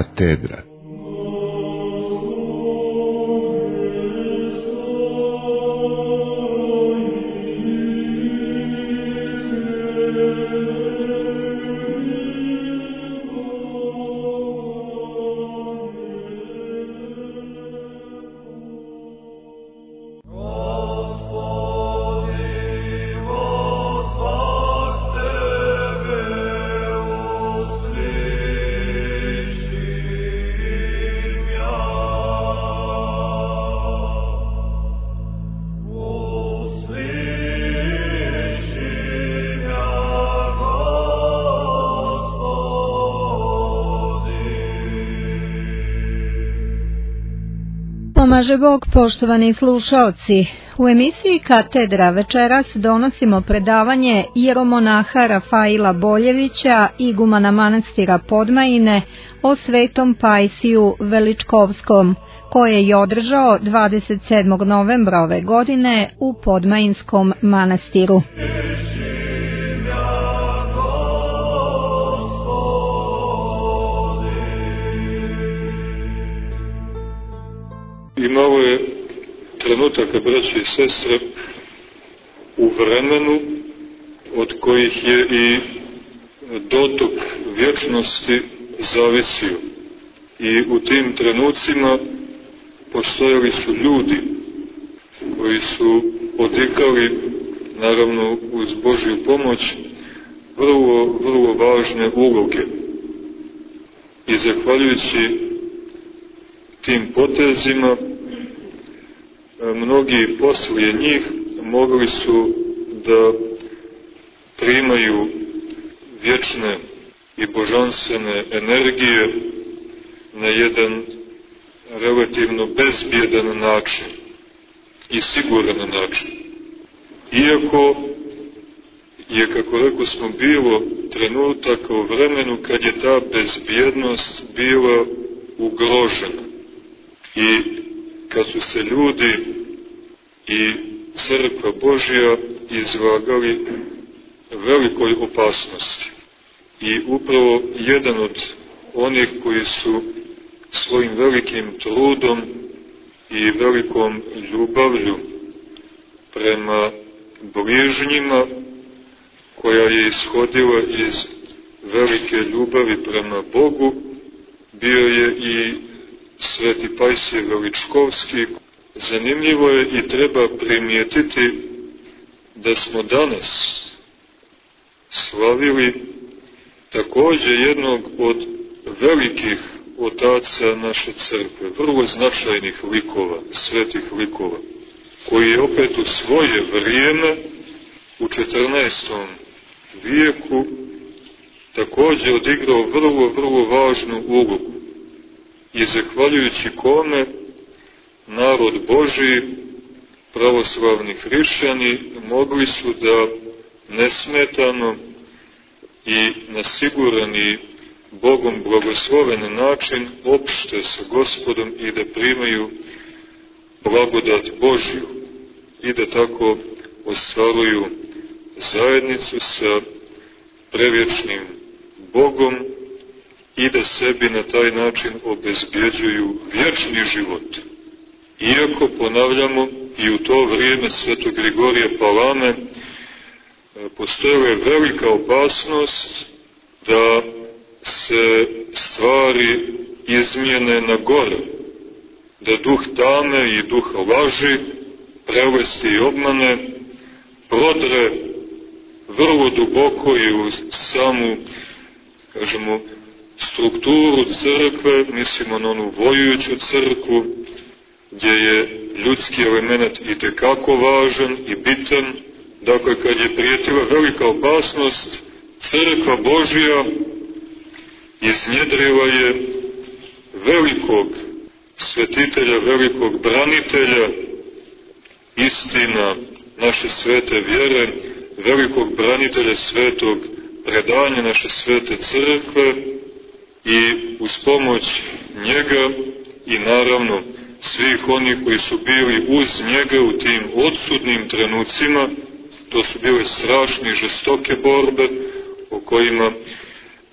katedra. Pomaže Bog, poštovani slušaoci. U emisiji Katedra večeras donosimo predavanje ieromonaha Rafaila Boljevića, igumana manastira Podmajine, o svetom Pajsiju Veličkovskom, koje je održao 27. novembra ove godine u Podmajinskom manastiru. Imalo je trenutaka, braće i sestre, u vremenu od kojih je i dotok vječnosti zavisio. I u tim trenucima postojali su ljudi koji su odigrali, naravno uz Božju pomoć, vrlo važne uloge. I zahvaljujući tim potezima, mnogi poslije njih mogli su da primaju vječne i božanstvene energije na jedan relativno bezbjedan način i siguran način. Iako je, kako rekao smo, bilo trenutaka u vremenu kad je ta bezbjednost bila ugrožena i kad su se ljudi i crkva Božja izlagali velikoj opasnosti. I upravo jedan od onih koji su svojim velikim trudom i velikom ljubavlju prema bližnjima, koja je ishodila iz velike ljubavi prema Bogu, bio je i sveti Pajsije Veličkovski. Zanimljivo je i treba primijetiti da smo danas slavili također jednog od velikih otaca naše crkve, vrlo značajnih likova, svetih likova, koji je opet u svoje vrijeme, u 14. vijeku, također odigrao vrlo važnu ulogu. I zahvaljujući kome narod Božji, pravoslavni hrišćani, mogli su da nesmetano i na siguran i Bogom blagosloven način opšte sa Gospodom i da primaju blagodat Božju i da tako ostvaruju zajednicu sa prevječnim Bogom i da sebi na taj način obezbjeđuju vječni život. Iako, ponavljamo, i u to vrijeme svetog Grigorija Palame postojala je velika opasnost da se stvari izmijene na gore, da duh tame i duh laži, prelesti i obmane prodre vrlo duboko i u samu, kažemo, strukturu crkve, mislimo na onu vojujuću crkvu, gdje je ljudski element itekako važan i bitan. Dakle, kad je prijetila velika opasnost, crkva Božja iznjedrila je velikog svetitelja, velikog branitelja istina naše svete vjere, velikog branitelja svetog predanja naše svete crkve, i uz pomoć njega i naravno svih onih koji su bili uz njega u tim odsudnim trenucima, to su bile strašne i žestoke borbe o kojima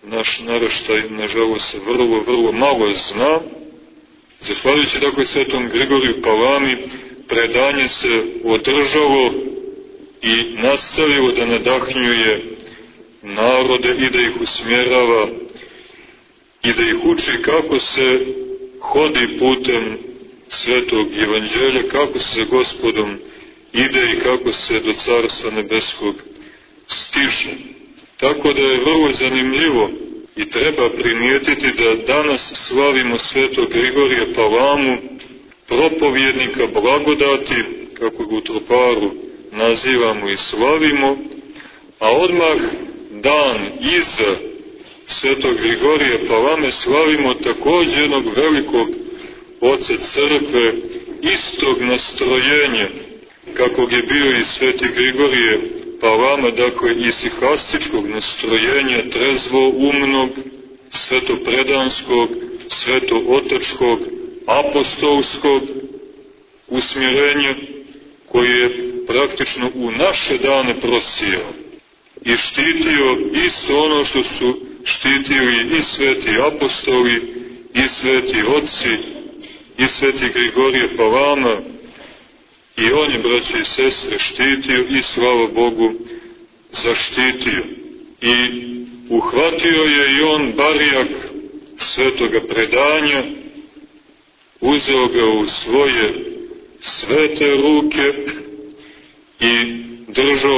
naš naraštaj, nažalost, vrlo malo zna. Zahvaljujući dakle svetom Grigoriju Palami, predanje se održalo i nastavilo da nadahnjuje narode i da ih usmjerava i da ih uči kako se hodi putem svetog evanđelja, kako se za Gospodom ide i kako se do Carstva nebeskog stiže. Tako da je vrlo zanimljivo i treba primijetiti da danas slavimo svetog Grigorija Palamu, propovjednika blagodati, kako ga u Troparu nazivamo i slavimo, a odmah dan iza svetog Grigorija Palame slavimo također jednog velikog oca crkve, istog nastrojenja, kakvog je bio i sveti Grigorije Palama, dakle isihastičkog nastrojenja, trezvoumnog, svetopredanskog, svetootačkog, apostolskog usmjerenja, koji je praktično u naše dane prosijao i štitio isto ono što su štitili i sveti apostoli, i sveti oci, i sveti Grigorije Palama, i on je, braće i sestre, štitio i, slava Bogu, zaštitio. I uhvatio je i on barijak svetoga predanja, uzeo ga u svoje svete ruke i držao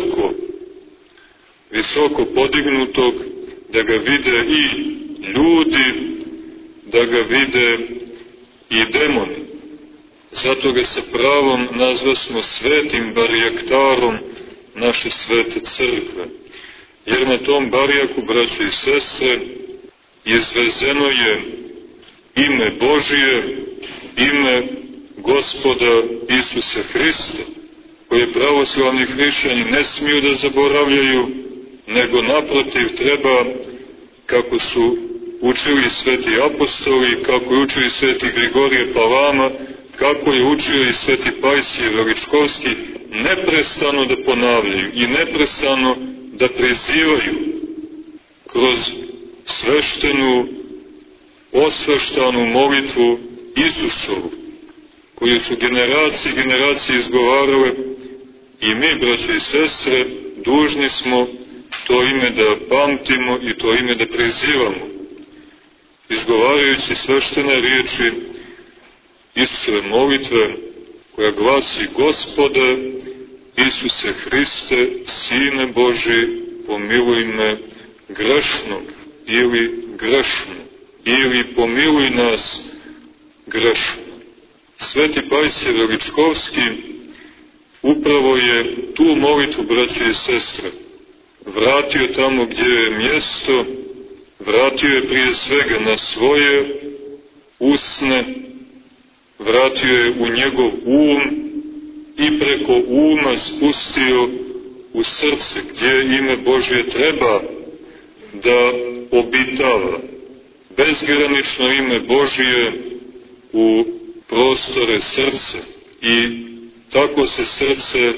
visoko podignutog, da ga vide i ljudi, da ga vide i demoni. Zato ga sa pravom nazvasmo svetim barijaktarom naše svete crkve. Jer na tom barijaku, braće i sestre, izvezeno je ime Božije, ime Gospoda Isusa Hrista, koje pravoslavni hrišćani ne smiju da zaboravljaju, nego naprotiv treba, kako su učili sveti apostoli, kako je učili sveti Grigorije Palama, kako je učio i sveti Pajsije Veličkovski, neprestano da ponavljaju i neprestano da prizivaju kroz sveštenu, osveštanu molitvu Isusovu, koju su generacije izgovarale, i mi, braće i sestre, dužni smo to ime da pamtimo i to ime da prizivamo, izgovarajući sveštene riječi Isusove molitve, koja glasi: Gospode Isuse Hriste, Sine Boži, pomiluj me grešnog, ili grešno, ili pomiluj nas grešno. Sveti Pajsije Veličkovski upravo je tu molitvu, braće i sestre, vratio tamo gdje je mjesto, vratio je prije svega na svoje usne, vratio je u njegov i preko uma spustio u srce, gdje ime Božje treba da obitava. Bezgranično ime Božje u prostore srca, i tako se srce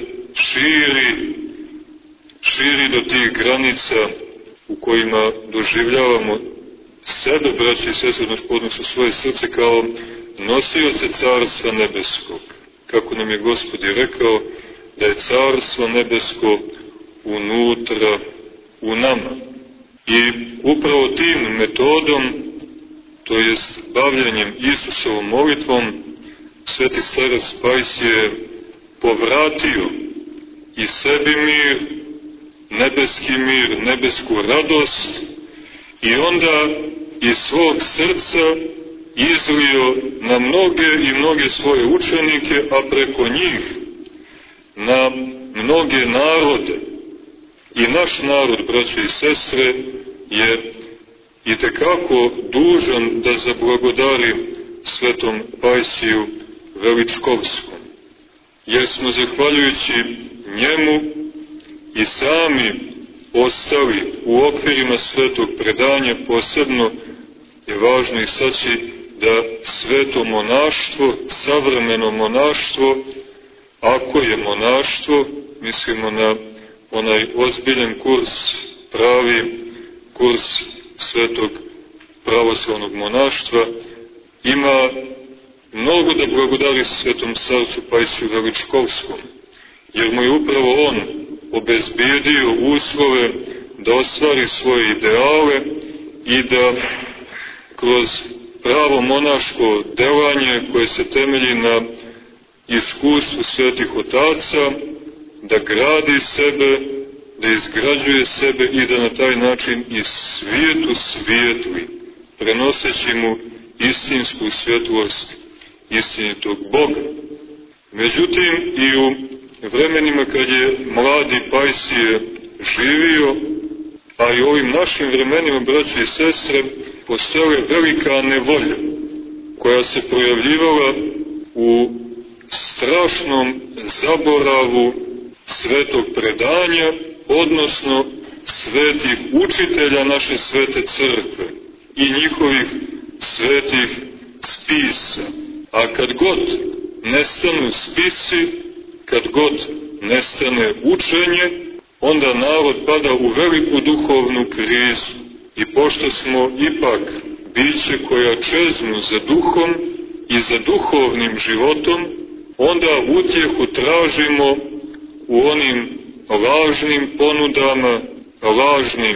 širi do tih granica u kojima doživljavamo sebe, braći i sestre, odnosno svoje srce kao nosioce Carstva nebeskog. Kako nam je Gospod je rekao da je Carstvo nebesko unutra u nama. I upravo tim metodom, to jest bavljanjem Isusovom molitvom, sveti starac Pajsije je povratio i sebi mir, nebesku radost, i onda iz svog srca izlio na mnoge svoje učenike, a preko njih na mnoge narode. I naš narod, braće i sestre, je itekako dužan da zablagodari svetom Pajsiju Veličkovskom, jer smo, zahvaljujući njemu, i sami ostali u okvirima svetog predanja. Posebno je važno istaći da sveto monaštvo, savremeno monaštvo, ako je monaštvo, mislimo na onaj ozbiljan kurs, pravi kurs svetog pravoslavnog monaštva, ima mnogo da blagodari svetom starcu Pajsiju Veličkovskom, jer mu je upravo on obezbijedio uslove da ostvari svoje ideale i da kroz pravo monaško delanje koje se temelji na iskustvu svetih otaca, da gradi sebe, da izgrađuje sebe i da na taj način i svijetu svijetli, prenoseći mu istinsku svjetlost istinitog Boga. Međutim, i u vremenima kad je mladi Pajsije živio, a i u ovim našim vremenima, braće i sestre, postojala velika nevolja, koja se projavljivala u strašnom zaboravu svetog predanja, odnosno svetih učitelja naše svete crkve i njihovih svetih spisa. A kad god nestanu spisi, kad god nestane učenje, onda narod pada u veliku duhovnu krizu. I pošto smo ipak biće koja čeznu za duhom i za duhovnim životom, onda utjehu tražimo u onim lažnim ponudama, lažnim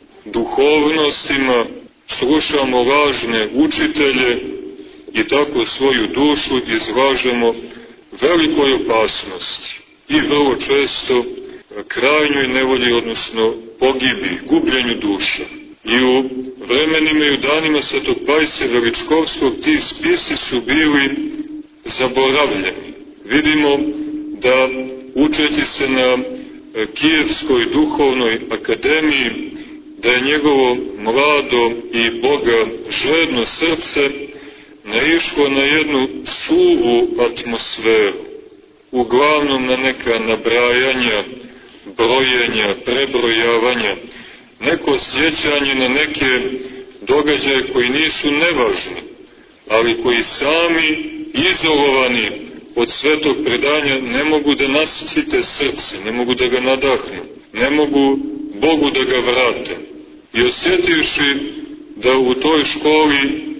duhovnostima, slušamo lažne učitelje i tako svoju dušu izlažemo velikoj opasnosti i vrlo često krajnjoj nevolji, odnosno pogibi, gubljenju duša. I u vremenima i u danima svetog Pajsija Veličkovskog ti spisi su bili zaboravljeni. Vidimo da učeći se na Kijevskoj duhovnoj akademiji, da je njegovo mlado i Boga žedno srce naišlo na jednu suvu atmosferu, uglavnom na neka nabrajanja, brojenja, prebrojavanja, neko sjećanje na neke događaje koji nisu nevažni, ali koji sami, izolovani od svetog predanja, ne mogu da nasite srce, ne mogu da ga nadahnu, ne mogu Bogu da ga vrate. I osjetivši da u toj školi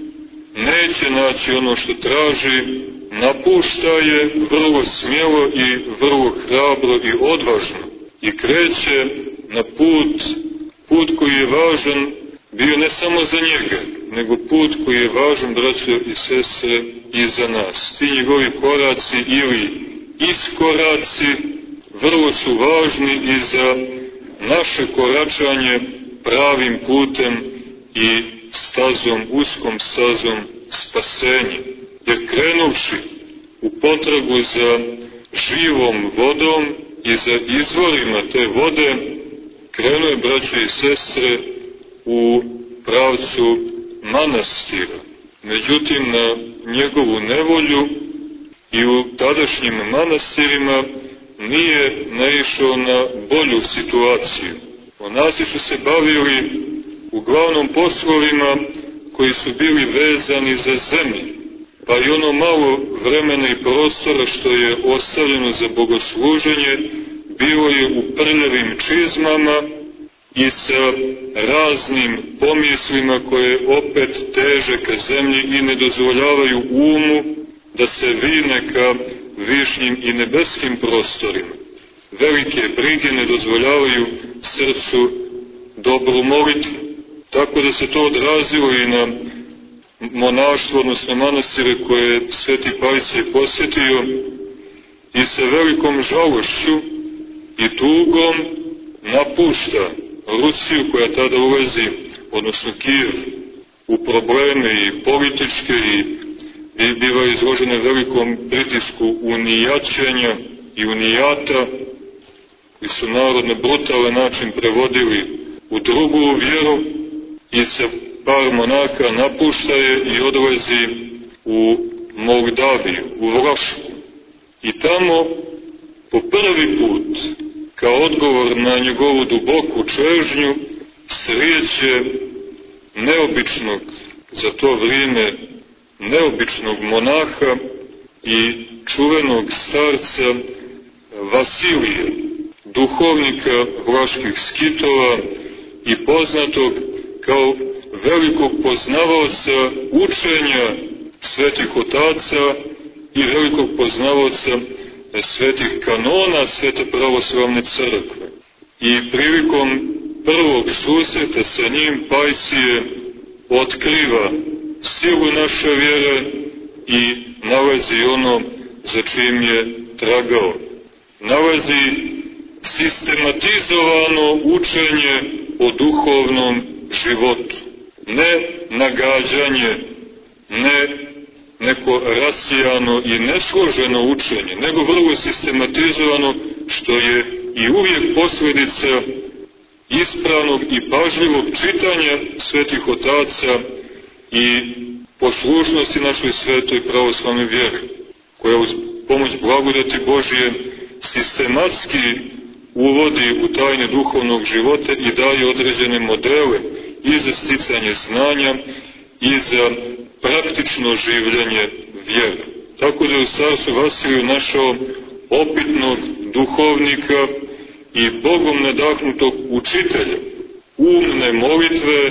neće naći ono što traži, napušta je vrlo smjelo i vrlo hrabro i odvažno i kreće na put koji je važan bio ne samo za njega, nego put koji je važan, braćo i sestre, i za nas. Ti njegovi koraci ili iskoraci vrlo su važni i za naše koračanje pravim putem i stazom, uskom stazom spasenja. Jer krenuvši u potragu za živom vodom i za izvorima te vode, krenuo je, braćo i sestre, u pravcu manastira. Međutim, na njegovu nevolju i u tadašnjim manastirima nije naišao na bolju situaciju. Monasi su se bavili uglavnom poslovima koji su bili vezani za zemlju, pa i ono malo vremena i prostora što je ostavljeno za bogosluženje bilo je u prljavim čizmama i sa raznim pomislima koje opet teže ka zemlji i ne dozvoljavaju umu da se vine ka višnjim i nebeskim prostorima. Velike brige ne dozvoljavaju srcu dobru molitvu. Tako da se to odrazilo i na monaštvo, odnosno manastire koje je sveti Pajsije posjetio i sa velikom žalošću i tugom napušta Rusiju koja tada ulazi, odnosno Kijev, u probleme i političke i biva izložena velikom pritisku unijačenja i unijata koji su narod na brutalan način prevodili u drugu vjeru i sa par monaka napušta je i odlazi u Moldaviju, u Vlašku. I tamo po prvi put, kao odgovor na njegovu duboku čežnju, sreće neobičnog, za to vrijeme neobičnog monaha i čuvenog starca Vasilija, duhovnika vlaških skitova i poznatog kao velikog poznavaoca učenja svetih otaca i velikog poznavaoca svetih kanona Svete pravoslavne crkve. I prilikom prvog susreta sa njim Pajsije otkriva silu naše vjere i nalazi ono za čim je tragao. Nalazi sistematizovano učenje o duhovnom životu. Ne nagađanje, ne neko rasijano i nesloženo učenje, nego vrlo sistematizovano, što je i uvijek posljedica ispravnog i pažljivog čitanja svetih otaca i poslušnosti našoj svetoj pravoslavnoj vjeri, koja uz pomoć blagodati Božje sistematski uvodi u tajne duhovnog života i daje određene modele i za sticanje znanja i za praktično življenje vjere. Tako da je u starcu Vasiliju našao opitnog duhovnika i Bogom nadahnutog učitelja, umne molitve,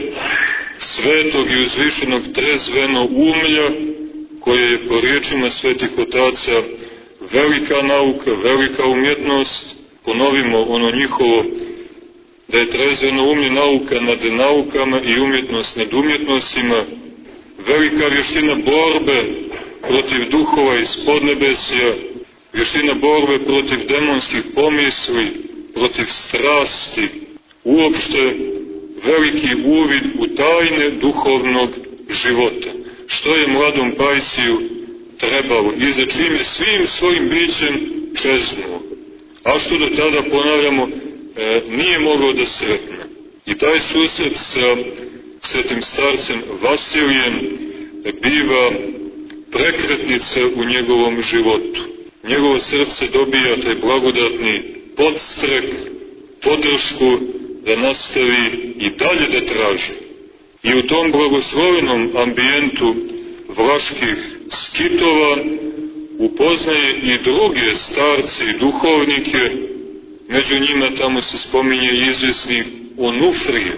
svetog i uzvišenog trezveno umlja, koje je po riječima svetih otaca velika nauka, velika umjetnost. Ponovimo ono njihovo, da je trezveno umlje nauka nad naukama i umjetnost nad umjetnostima, velika vještina borbe protiv duhova iz podnebesja, vještina borbe protiv demonskih pomisli, protiv strasti, uopšte veliki uvid u tajne duhovnog života, što je mladom Pajsiju trebalo i za čim je svim svojim bićem čeznuo, a što do tada, ponavljamo, nije mogao da sretne. I taj susret sa svetim starcem Vasilijem biva prekretnica u njegovom životu. Njegovo srce dobija taj blagodatni podstrek, podršku da nastavi i dalje da traži. I u tom blagoslovenom ambijentu vlaških skitova upoznaje i druge starce i duhovnike, među njima tamo se spominje izvjesni Onufrije,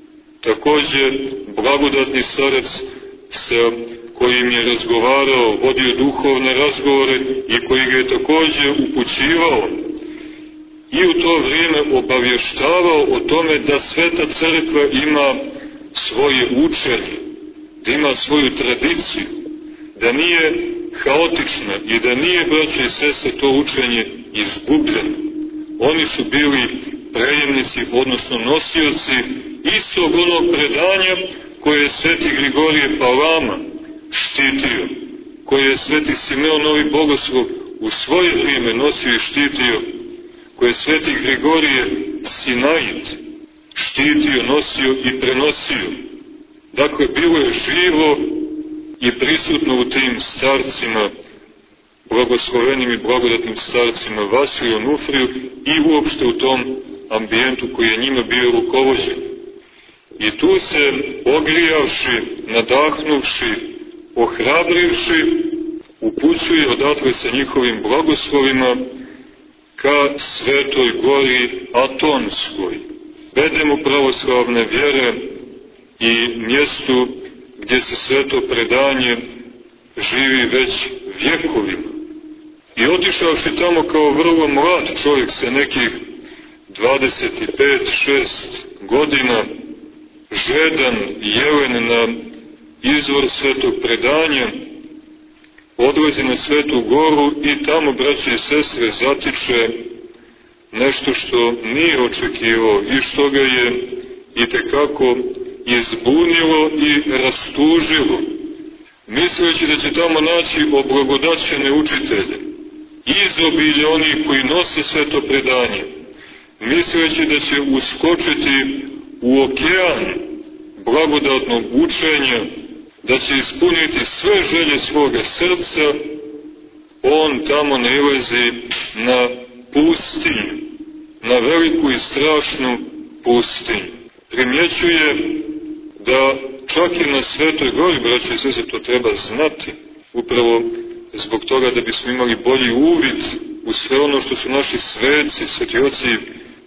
također blagodatni starac sa kojim je razgovarao, vodio duhovne razgovore i koji ga je također upućivao i u to vrijeme obavještavao o tome da Sveta crkva ima svoje učenje, da ima svoju tradiciju, da nije haotična i da nije, braće i sestre, to učenje izgubljeno. Oni su bili prejemnici, odnosno nosioci istog onog predanja koje je sveti Grigorije Palama štitio, koje je sveti Simeon Novi Bogoslov u svoje vrijeme nosio i štitio, koje je sveti Grigorije Sinait štitio, nosio i prenosio. Dakle, bilo je živo i prisutno u tim starcima, blagoslovenim i blagodatnim starcima Vasiliju, Onufriju i uopšte u tom ambijentu koji je njima bio rukovođen. I tu se ogrijavši, nadahnuvši, ohrabrivši, upućuje odatle sa njihovim blagoslovima ka Svetoj gori Atonskoj, bedemu pravoslavne vjere i mjestu gdje se sveto predanje živi već vjekovima. I otišavši tamo kao vrlo mlad čovjek sa nekih 25-6 godina, žedan, jelen na izvor svetog predanja, odlazi na Svetu goru i tamo, braće i sestre, zatiče nešto što nije očekivao i što ga je itekako izbunilo i rastužilo, misleći da će tamo naći oblagodaćene učitelje, izobilje onih koji nose sveto predanje, misleći da će uskočiti u okean blagodatnog učenja, da će ispuniti sve želje svoga srca, on tamo nailazi na pustinju, na veliku i strašnu pustinju. Primjećuje da čak i na Svetoj gori, braće i sestre, to treba znati, upravo zbog toga da bismo imali bolji uvid u sve ono što su naši sveci, sveti oci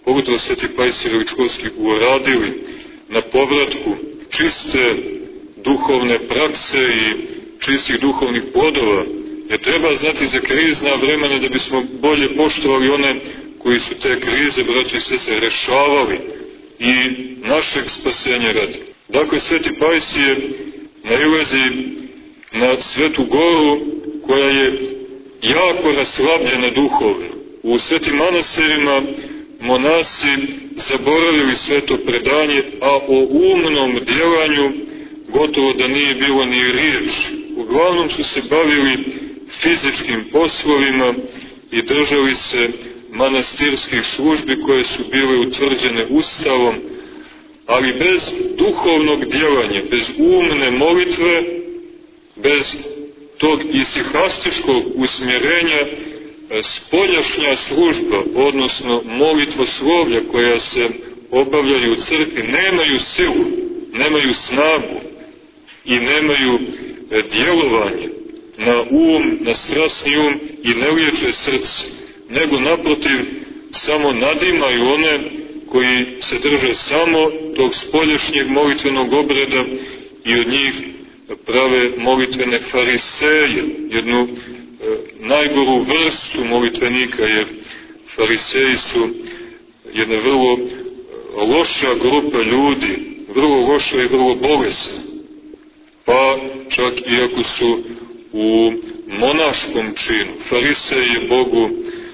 pogotovo sveti Pajsije Veličkovski, uradili na povratku čiste duhovne prakse i čistih duhovnih plodova, jer treba znati za krizna vremena da bismo bolje poštovali one koji su te krize, braći i sestre, rešavali i našeg spasenja radi. Dakle, sveti Pajsije nailazi na Svetu Goru koja je jako raslabljena duhovno. U svetim manastirima monasi zaboravili sveto predanje, a o umnom djelanju gotovo da nije bilo ni riječi. Uglavnom su se bavili fizičkim poslovima i držali se manastirskih službi koje su bile utvrđene Ustavom, ali bez duhovnog djelanja, bez umne molitve, bez tog isihastičkog usmjerenja, spoljašnja služba, odnosno molitvoslovlja koja se obavljaju u crkvi, nemaju silu, nemaju snagu i nemaju djelovanje na um, na strasni um i ne liječe srce, nego naprotiv samo nadimaju one koji se drže samo tog spoljašnjeg molitvenog obreda i od njih prave molitvene fariseje, jednu najgoru vrstu molitvenika, jer fariseji su jedna vrlo loša grupa ljudi, vrlo loša i vrlo bolesna, pa čak i ako su u monaškom činu. Farisej je Bogu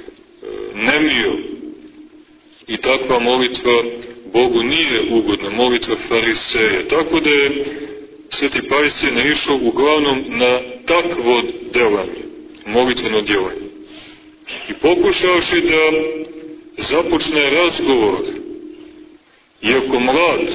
nemio i takva molitva Bogu nije ugodna, molitva fariseja. Tako da je sveti Pajsije naišao uglavnom na takvo delanje, molitveno djelanje. I pokušavši da započne razgovor, iako mlad,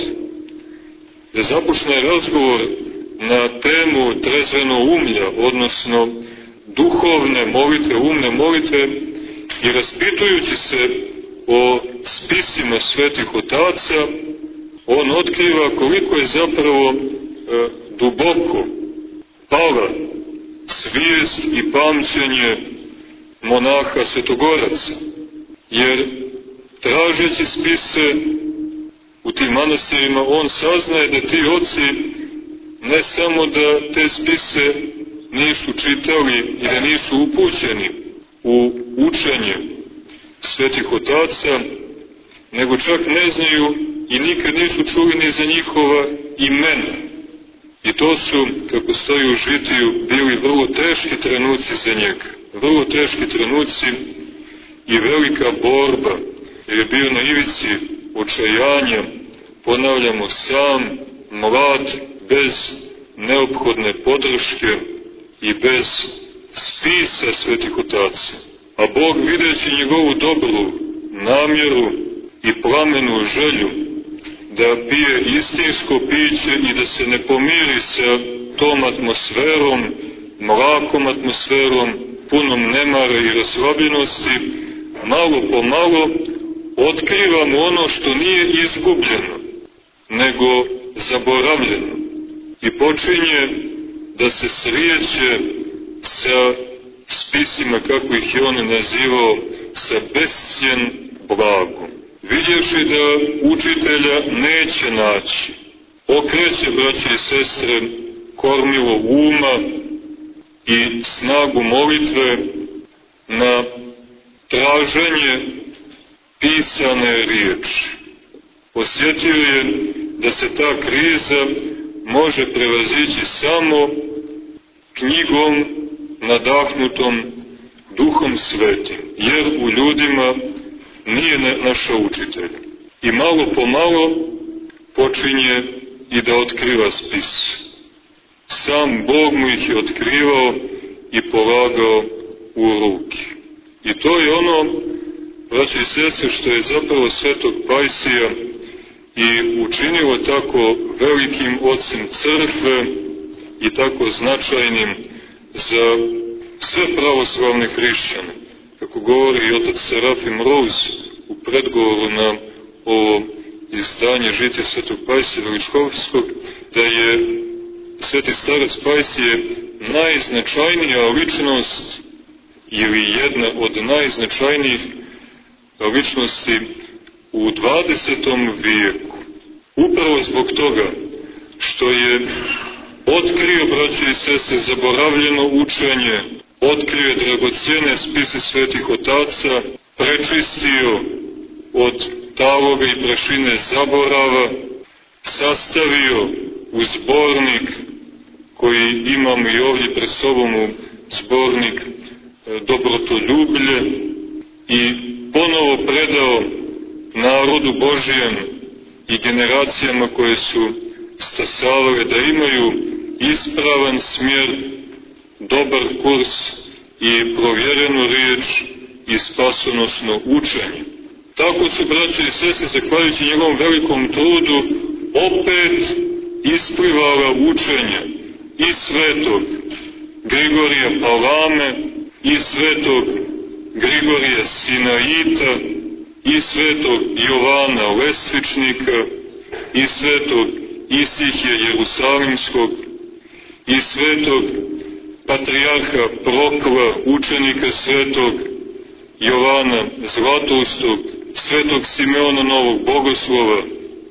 da započne razgovor na temu trezveno umlja, odnosno duhovne molitve, umne molitve, i raspitujući se o spisima svetih otaca, on otkriva koliko je zapravo duboko pala svijest i pamćenje monaha svetogoraca, jer tražeći spise u tim manastirima on saznaje da ti oci ne samo da te spise nisu čitali i da nisu upućeni u učenje svetih otaca, nego čak ne znaju i nikad nisu čuli ni za njihova imena. I to su, kako stoji u Žitiju, bili vrlo teški trenuci za njega. Vrlo teški trenuci i velika borba, jer je bio na ivici očajanja, ponavljamo, sam, mlad, bez neophodne podrške i bez spisa svetih otaca. A Bog, videći njegovu dobru namjeru i plamenu želju da pije istinsko piće i da se ne pomiri sa tom atmosferom, mlakom atmosferom, punom nemara i raslabljenosti, malo po malo otkrivamo ono što nije izgubljeno, nego zaboravljeno. I počinje da se srijeće sa spisima, kako ih je on nazivao, sa bescjen blagom. Vidjevši da učitelja neće naći, okreće, braće i sestre, kormilo uma i snagu molitve na traženje pisane riječi. Osjetio je da se ta kriza može prevazići samo knjigom nadahnutom Duhom Svetim, jer u ljudima nije našao učitelja. I malo po malo počinje i da otkriva spis. Sam Bog mu ih je otkrivao i polagao u ruke. I to je ono, braći i sestre, što je zapravo svetog Pajsija i učinilo tako velikim ocem crkve i tako značajnim za sve pravoslavne hrišćane. Kako govori i otac Serafim Rouz u predgovoru na ovo izdanje Žitija svetog Pajsija Veličkovskog, da je sveti starac Pajsije najznačajnija ličnost ili jedna od najznačajnijih ličnosti u 20. vijeku. Upravo zbog toga što je otkrio, braće i sestre, zaboravljeno učenje, otkrio dragocjene spise svetih otaca, prečistio od taloga i prašine zaborava, sastavio u zbornik koji imamo i ovdje pred sobom, u zbornik Dobrotoljublje, i ponovo predao narodu Božijem i generacijama koje su stasavale da imaju ispravan smjer, dobar kurs i provjerenu riječ i spasonosno učenje. Tako su, braće i sestre, zahvaljujući njegovom velikom trudu, opet isplivala učenja i svetog Grigorija Palame, i svetog Grigorija Sinaita, i svetog Jovana Lesvičnika, i svetog Isihija Jerusalimskog, i svetog patrijarha Prokla, učenika svetog Jovana Zlatoustog, svetog Simeona Novog Bogoslova,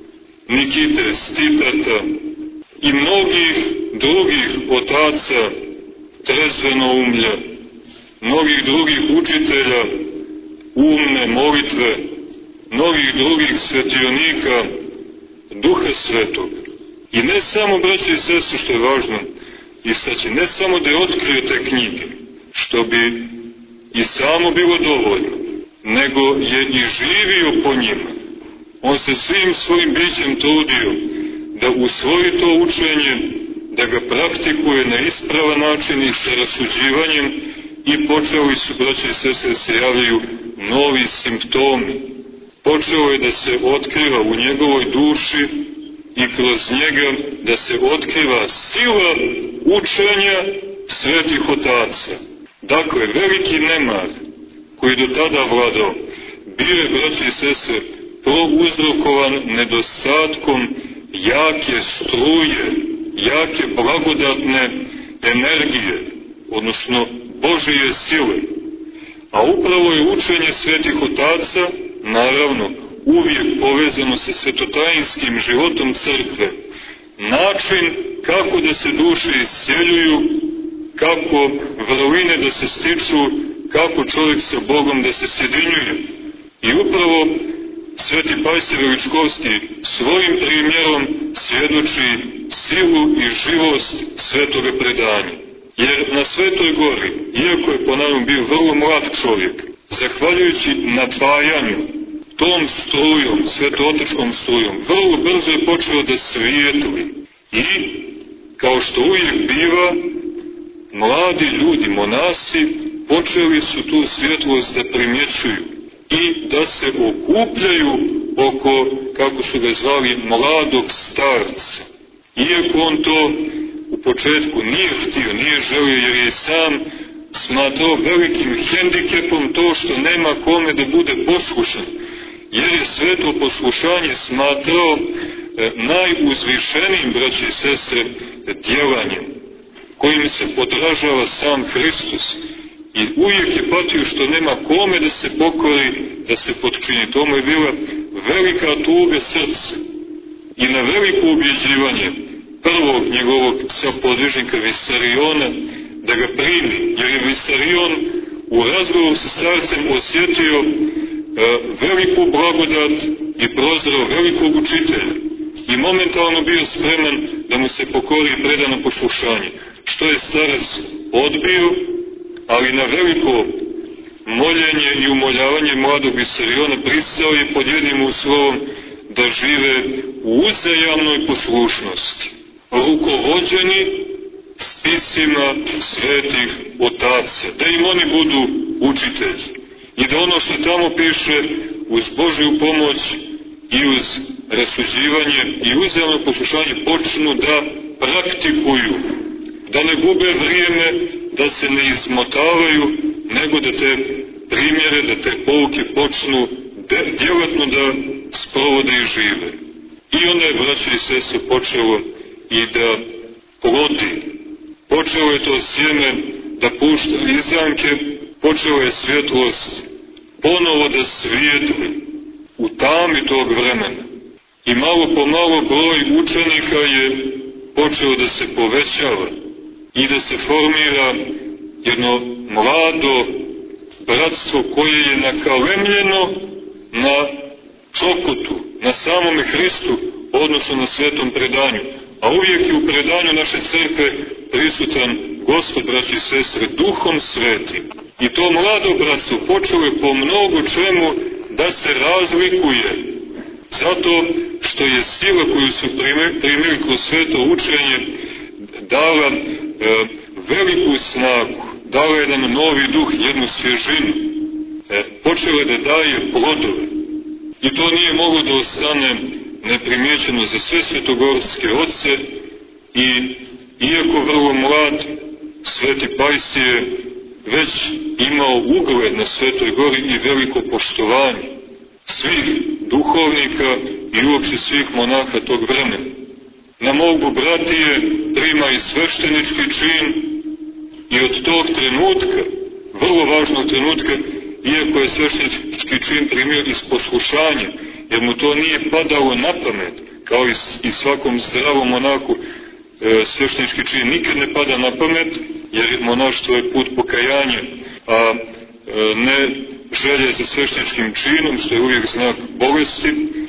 Nikite Stitata i mnogih drugih otaca trezvenoumlja, mnogih drugih učitelja umne molitve, mnogih drugih svetionika Duha Svetog. I ne samo, braće i sestre, što je važno istaći, ne samo da je otkrio te knjige, što bi i samo bilo dovoljno, nego je i živio po njima. On se svim svojim bićem trudio da usvoji to učenje, da ga praktikuje na ispravan način i sa rasuđivanjem, i počeli su, braće i sestre, da se javljaju novi simptomi. Počeo je da se otkriva u njegovoj duši i kroz njega da se otkriva sila učenja svetih otaca. Dakle, veliki nemar koji do tada vladao, bio je, braći i sestre, prouzrokovan nedostatkom jake struje, jake blagodatne energije, odnosno Božije sile. A upravo je učenje svetih otaca, naravno, uvijek povezano sa svetotajinskim životom crkve, način kako da se duše isceljuju, kako vrline da se stiču, kako čovjek sa Bogom da se sjedinjuje. I upravo sveti Pajsije Veličkovski svojim primjerom svjedoči silu i živost svetoga predanja. Jer na Svetoj gori, iako je ponavljam bio vrlo mlad čovjek, zahvaljujući napajanju tom strujom, svetootačkom strujom, vrlo brzo je počeo da svijetli. I, kao što uvijek biva, mladi ljudi, monasi, počeli su tu svjetlost da primjećuju i da se okupljaju oko, kako su ga zvali, mladog starca. Iako on to u početku nije htio, nije želio, jer je sam smatrao velikim hendikepom to što nema kome da bude poslušan, jer je sveto poslušanje smatrao najuzvišenijim, braći i sestre, djelanjem, kojim se podražava sam Hristos. I uvijek je patio što nema kome da se pokori, da se potčini. Tomu je bila velika tuga srca. I na veliko ubjeđivanje prvog njegovog sapodvižnika Visariona da ga primi, jer je Visarion u razgovoru sa starcem osjetio veliku blagodat i prozreo velikog učitelja i momentalno bio spreman da mu se pokori i preda na poslušanje, što je starac odbio, ali na veliko moljenje i umoljavanje mladog Visariona pristao je pod jednim uslovom da žive u uzajamnoj poslušnosti, rukovođeni spisima svetih otaca, da im oni budu učitelji i da ono što tamo piše uz Božju pomoć i uz rasuđivanje i uzajamno poslušanje počnu da praktikuju, da ne gube vrijeme, da se ne izmotavaju, nego da te primjere, da te pouke počnu djelatno da sprovode i žive. I onda je, braći i sestre, počelo i da plodi. Počelo je to sjeme da pušta izdanke, počelo je svjetlost ponovo da svijetli u tami tog vremena. I malo po malo broj učenika je počeo da se povećava i da se formira jedno mlado bratstvo koje je nakalemljeno na čokotu, na samome Hristu, odnosno na svetom predanju. A uvijek je u predanju naše crkve prisutan Gospod, braći i sestre, Duhom Svetim. I to mlado bratstvo počelo je po mnogo čemu da se razlikuje, zato što je sila koju su primili kroz sveto učenje dala veliku snagu, dala jedan novi duh, jednu svježinu, počela da daje plodove. I to nije moglo da ostane neprimjećeno za sve svetogorske oce i iako vrlo mlad, Sveti Pajsije već imao ugled na Svetoj gori i veliko poštovanje svih duhovnika i uopšte svih monaha tog vremena. Na molbu bratije prima i sveštenički čin i od tog trenutka, vrlo važnog trenutka, iako je sveštenički čin primio iz poslušanja, jer mu to nije padalo na pamet, kao i svakom zdravom monahu, sveštenički čin nikad ne pada na pamet, jer monaštvo je put pokajanja, a ne želje za svešteničkim činom, što je uvijek znak bolesti.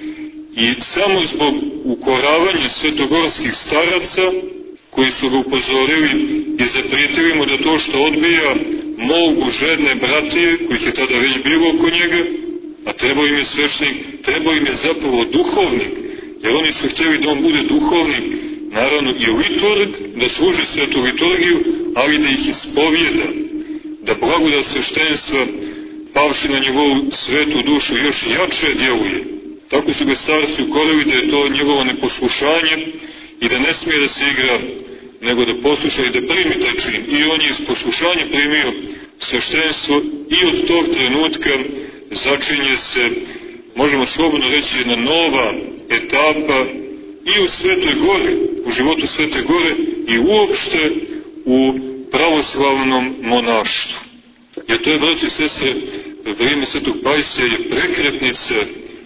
I samo zbog ukoravanja svetogorskih staraca, koji su ga upozorili i zaprijetili mu da to što odbija molbu žedne bratije, kojih je tada već bilo oko njega, a trebao im je sveštenik, trebao im je zapravo duhovnik, jer oni su htjeli da on bude duhovnik, naravno i liturg, da služi svetu liturgiju, ali da ih ispovijeda, da blagodat sveštenstva, pavši na njegovu svetu dušu, još jače djeluje. Tako su ga starci ukorili da je to njegovo neposlušanje i da ne smije da se igra, nego da posluša i da primi taj čin. I on je iz poslušanja primio sveštenstvo i od tog trenutka začinje se, možemo slobodno reći, jedna nova etapa i u Svetoj gori, u životu Svete gore i uopšte u pravoslavnom monaštvu. Jer to je, braći i sestre, vrijeme Svetog Pajsija je prekretnica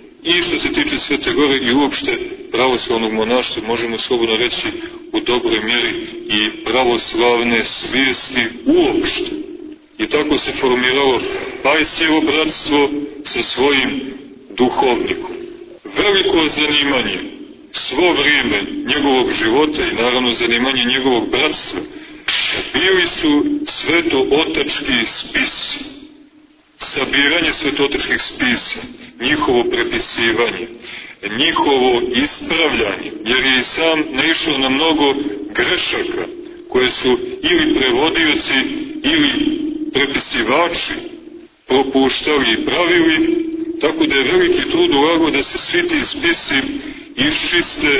i što se tiče Svete gore i uopšte pravoslavnog monaštva, možemo slobodno reći u dobroj mjeri i pravoslavne svijesti uopšte. I tako se formiralo Pajsijevo bratstvo sa svojim duhovnikom. Veliko zanimanje svo vrijeme njegovog života i naravno zanimanje njegovog bratstva bili su svetootački spisi, sabiranje svetootačkih spisa, njihovo prepisivanje, njihovo ispravljanje, jer je i sam naišao na mnogo grešaka koje su ili prevodioci ili prepisivači propuštali i pravili, tako da je veliki trud ulagao da se svi ti spisi iščiste,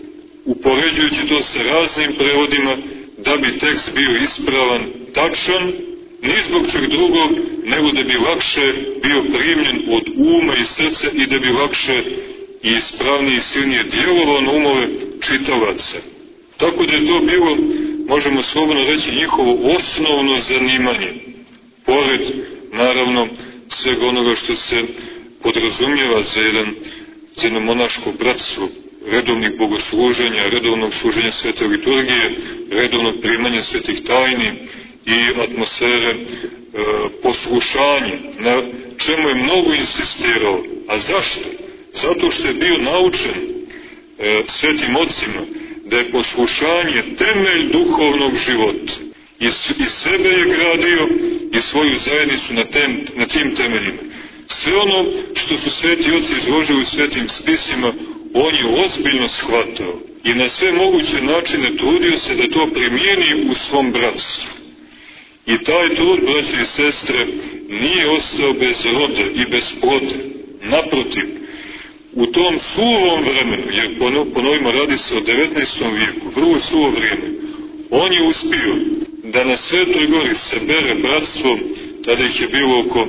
upoređujući to sa raznim prevodima, da bi tekst bio ispravan, tačan, ni zbog čeg drugog, nego da bi lakše bio primljen od uma i srca i da bi lakše i ispravnije i silnije djelovao na umove čitalaca. Tako da je to bilo, možemo slobodno reći, njihovo osnovno zanimanje, pored, naravno, svega onoga što se podrazumijeva za jedno monaško bratstvo, redovnih bogosluženja, redovnog služenja svete liturgije, redovnog primanja svetih tajni i atmosfere poslušanja, na čemu je mnogo insistirao. A zašto? Zato što je bio naučen svetim ocima da je poslušanje temelj duhovnog života. I sebe je gradio i svoju zajednicu na tim temeljima. Sve ono što su sveti oci izložili u svetim spisima, on je ozbiljno shvatao i na sve moguće načine trudio se da to primijeni u svom bratstvu. I taj trud, braći i sestre, nije ostao bez rode i bez plode. Naprotiv, u tom suvom vremenu, jer ponovimo, radi se o 19. vijeku, vrlo suvo vrijeme, on je uspio da na Svetoj gori sabere bratstvo, tada ih je bilo oko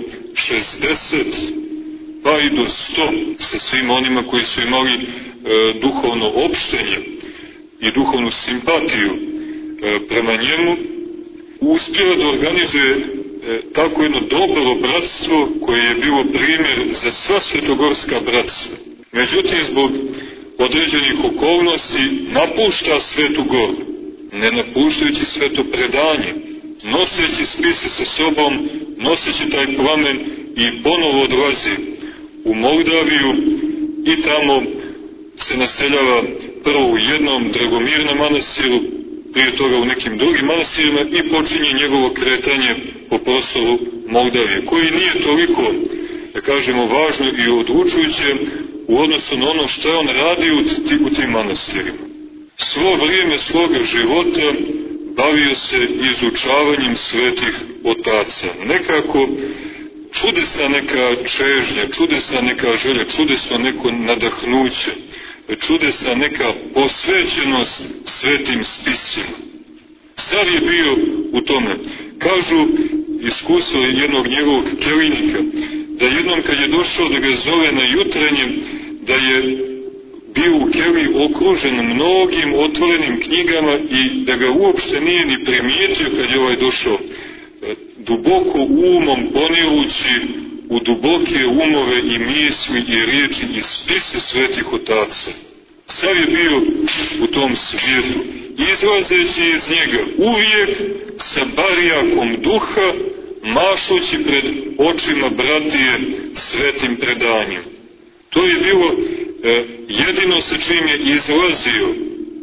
60, pa i do 100, sa svim onima koji su imali duhovno opštenje i duhovnu simpatiju prema njemu, uspjela da organizuje tako jedno dobro bratstvo koje je bilo primjer za sva svetogorska bratstva. Međutim, zbog određenih okolnosti napušta Svetu Goru, ne napuštajući sveto predanje, noseći spise sa sobom, noseći taj plamen i ponovo odlazi u Moldaviju i tamo se naseljava prvo u jednom Dragomirnom manastiru, prije toga u nekim drugim manastirima i počinje njegovo kretanje po prostoru Moldavije, koji nije toliko, da kažemo, važno i odlučujuće u odnosu na ono što je on radio u tim manastirima. Svo vrijeme svoga života bavio se izučavanjem svetih otaca. Nekako čudesna neka čežnja, čudesna neka želja, čudesno neko nadahnuće, čudesna neka posvećenost svetim spisima. Car je bio u tome. Kažu iskustvo jednog njegovog kelinika, da jednom kad je došao da ga zove na jutrenje, da je bio u keliji okružen mnogim otvorenim knjigama i da ga uopšte nije ni primijetio kad je došao, duboko umom ponirući u duboke umove i misli i riječi i spise svetih otaca. Car je bio u tom svijetu, izlazeći iz njega uvijek sa barijakom duha, mašući pred očima bratije svetim predanjem. To je bilo jedino sa čim je izlazio,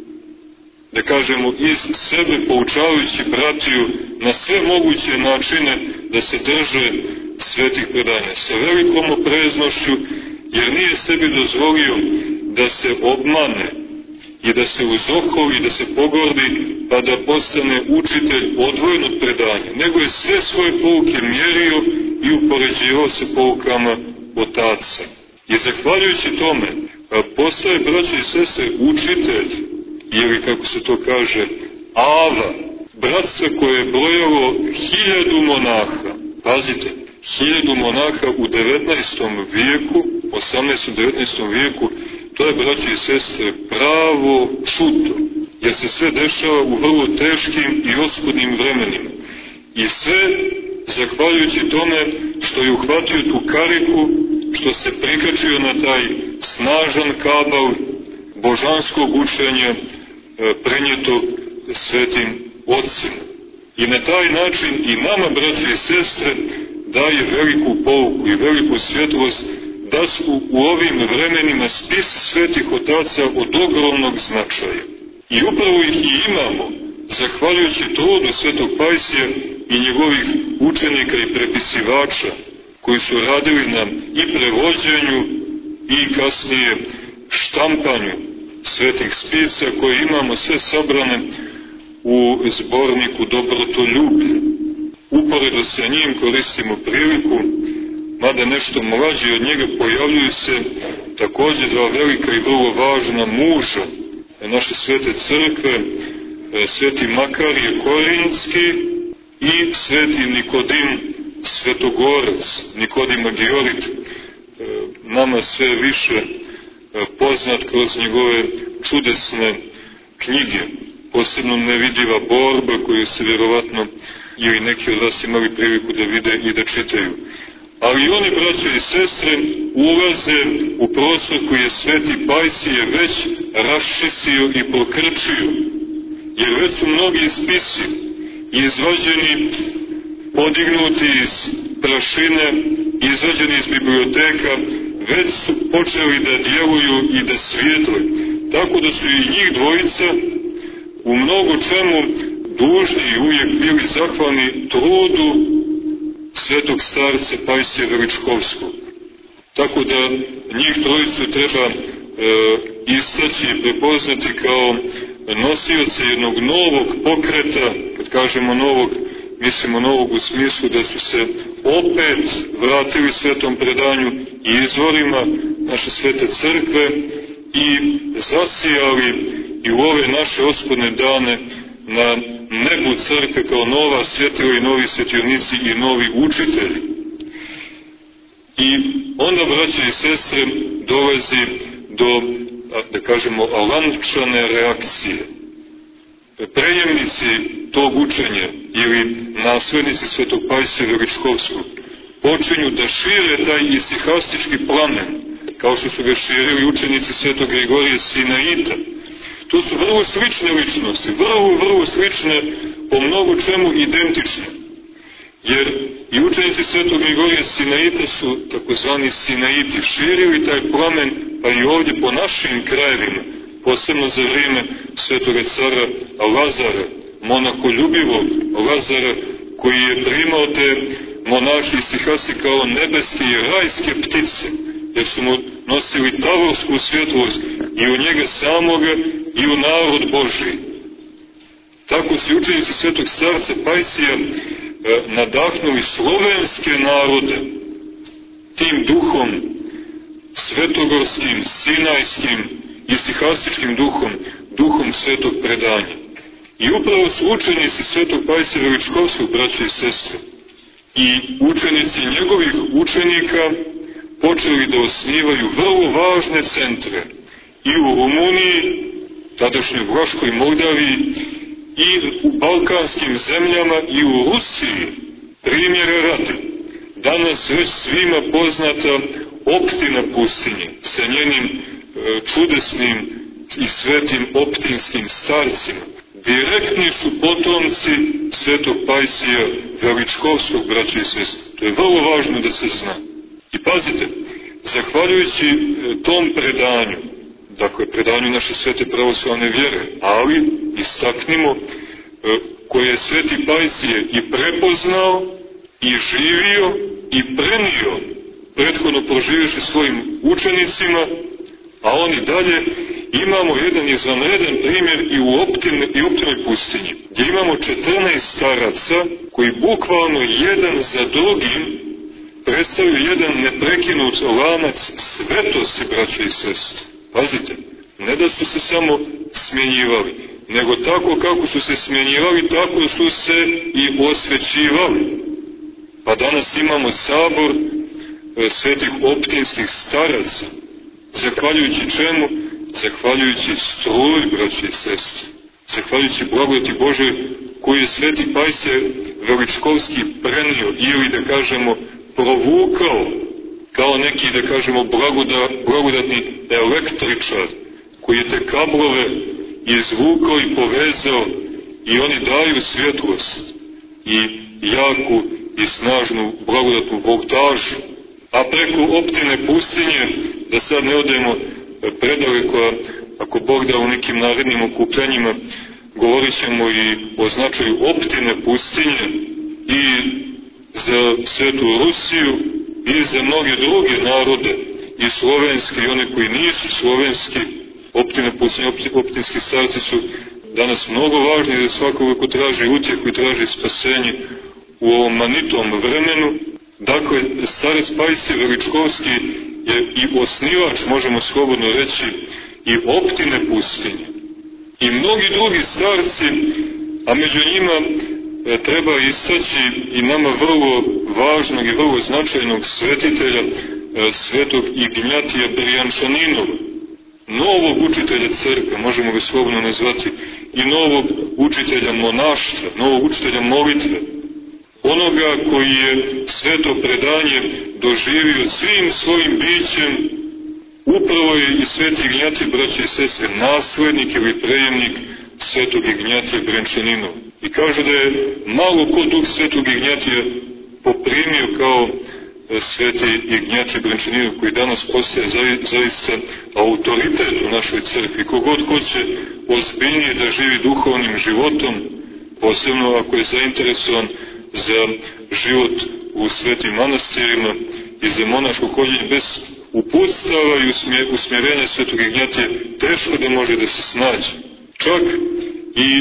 da kažemo, iz sebe, poučavajući bratiju na sve moguće načine da se drže svetih predanja. Sa velikom opreznošću, jer nije sebi dozvolio da se obmane i da se uzoholi, da se pogordi, pa da postane učitelj odvojen od predanja, nego je sve svoje pouke mjerio i upoređivao se poukama otaca. I zahvaljujući tome, postaje, braćo i sestre, učitelj, ili kako se to kaže, ava, bratstva koje je brojalo 1000 monaha. Pazite, 1000 monaha u 19. vijeku, 18. 19. vijeku, to je, braćo i sestre, pravo čudo, jer se sve dešava u vrlo teškim i oskudnim vremenima. I sve zahvaljujući tome što je uhvatio tu kariku, što se prikačio na taj snažan kabal božanskog učenja prenijetog svetim ocima. I na taj način i nama, braći i sestre, daje veliku pouku i veliku svjetlost da su u ovim vremenima spisi svetih otaca od ogromnog značaja. I upravo ih i imamo, zahvaljujući trudu svetog Pajsija i njegovih učenika i prepisivača, koji su radili na i prevođenju i kasnije štampanju svetih spisa koje imamo sve sabrane u zborniku Dobrotoljublje. Uporedo sa njim koristimo priliku, mada nešto mlađi od njega, pojavljuju se također dva velika i vrlo važna muža naše svete crkve, sveti Makarije Korinski i sveti Nikodim Svetogorac, Nikodim Agiorit, nama sve više poznat kroz njegove čudesne knjige, posebno Nevidljiva borba, koju se vjerovatno ili neki od vas imali priliku da vide i da čitaju. Ali oni, braćo i sestre, ulaze u prostor koji je sveti Pajsije već raščistio i prokrčio, jer već su mnogi spisi izvađeni, podignuti iz prašine, izvađeni iz biblioteka, već su počeli da djeluju i da svijetle. Tako da su i njih dvojica u mnogo čemu dužni i uvijek bili zahvalni trudu svetog starca Pajsija Veličkovskog. Tako da njih trojicu treba istaći i prepoznati kao nosioce jednog novog pokreta. Kad kažemo novog, mislimo novog u smislu da su se opet vratili svetom predanju i izvorima naše svete crkve i zasijali i u ove naše oskudne dane na nebu crkve kao nova svjetila i novi svjetionici i novi učitelji. I onda, braće i sestre, dolazi do, da kažemo, lančane reakcije. prejemnici tog učenja ili naslednici svetog Pajsija Veličkovskog počinju da šire taj isihastički plamen, kao što su ga širili učenici svetog Grigorija Sinaita. To su vrlo slične ličnosti, vrlo slične, po mnogo čemu identične. Jer i učenici svetog Grigorija Sinaita su takozvani Sinaiti, širili taj plamen, pa i ovdje po našim krajevima, posebno za vrijeme svetoga cara Lazara, monaholjubivog Lazara, koji je primao te monahi isihasi kao nebeske i rajske ptice, jer su mu nosili tavorsku svjetlost i u njega samoga i u narod Božiji. Tako su učenici svetog starca Pajsija nadahnuli slovenske narode tim duhom svetogorskim, sinajskim, isihastičkim duhom svetog predanja. I upravo su učenici svetog Pajsija Veličkovskog, braće i sestre, i učenici njegovih učenika počeli da osnivaju vrlo važne centre i u Rumuniji, tadašnjoj Vlaškoj Moldaviji, i u balkanskim zemljama i u Rusiji. Primjera radi, danas već svima poznata Optina pustinje sa njenim čudesnim i svetim optinskim starcima. Direktni su potomci svetog Pajsija Veličkovskog, braće i sestre. To je vrlo važno da se zna. I pazite, zahvaljujući tom predanju, dakle predanju naše svete pravoslavne vjere, ali istaknimo koje je sveti Pajsije i prepoznao, i živio, i prenio, prethodno proživioši svojim učenicima, a oni dalje, imamo jedan izvanredan primjer i u Optinoj pustinji, gdje imamo 14 staraca koji bukvalno jedan za drugim predstavljaju jedan neprekinut lanac svetosti, braće i sestre. Pazite, ne da su se samo smjenjivali, nego tako kako su se smjenjivali, tako su se i osvećivali. Pa danas imamo sabor svetih optinskih staraca. Zahvaljujući čemu? Zahvaljujući struji, braće i sestre. Zahvaljujući blagodati Božoj koju je sveti Pajsije Veličkovski prenio ili, da kažemo, provukao kao neki, da kažemo, blagodatni električar koji je te kablove izvukao i povezao i oni daju svjetlost i jaku i snažnu blagodatnu voltažu. A preko Optine pustinje, da sad ne odemo predaleko, ako Bog da u nekim narednim okupljanjima, govorit ćemo i o značaju Optine pustinje i za svetu Rusiju i za mnoge druge narode, i slovenski i one koji nisu slovenski. Optine pustinje, optinski starci su danas mnogo važni za svakoga ko traži utjehu i traži spasenje u ovom manitom vremenu. Dakle, starac Pajsije Veličkovski je i osnivač, možemo slobodno reći, i Optine pustinje. I mnogi drugi starci, a među njima treba istaći i nama vrlo važnog i vrlo značajnog svetitelja, svetog Ignjatija Brijančaninova, novog učitelja crkve, možemo ga slobodno nazvati, i novog učitelja monaštva, novog učitelja molitve, onoga koji je sveto predanje doživio svim svojim bićem. Upravo je i sveti Ignjatij, braće i sestre, naslednik ili prejemnik svetog Ignjatija Brijančaninova. I kaže da je malo ko duh svetog Ignjatija poprimio kao sveti Ignjatij Brijančaninov, koji danas postaje zaista autoritet u našoj crkvi. Kogod hoće ozbiljnije da živi duhovnim životom, posebno ako je zainteresovan za život u svetim manastirima i za monaško hodjenje bez uputstava i usmjerenja svetog Ignjatija, teško da može da se snađe. Čak i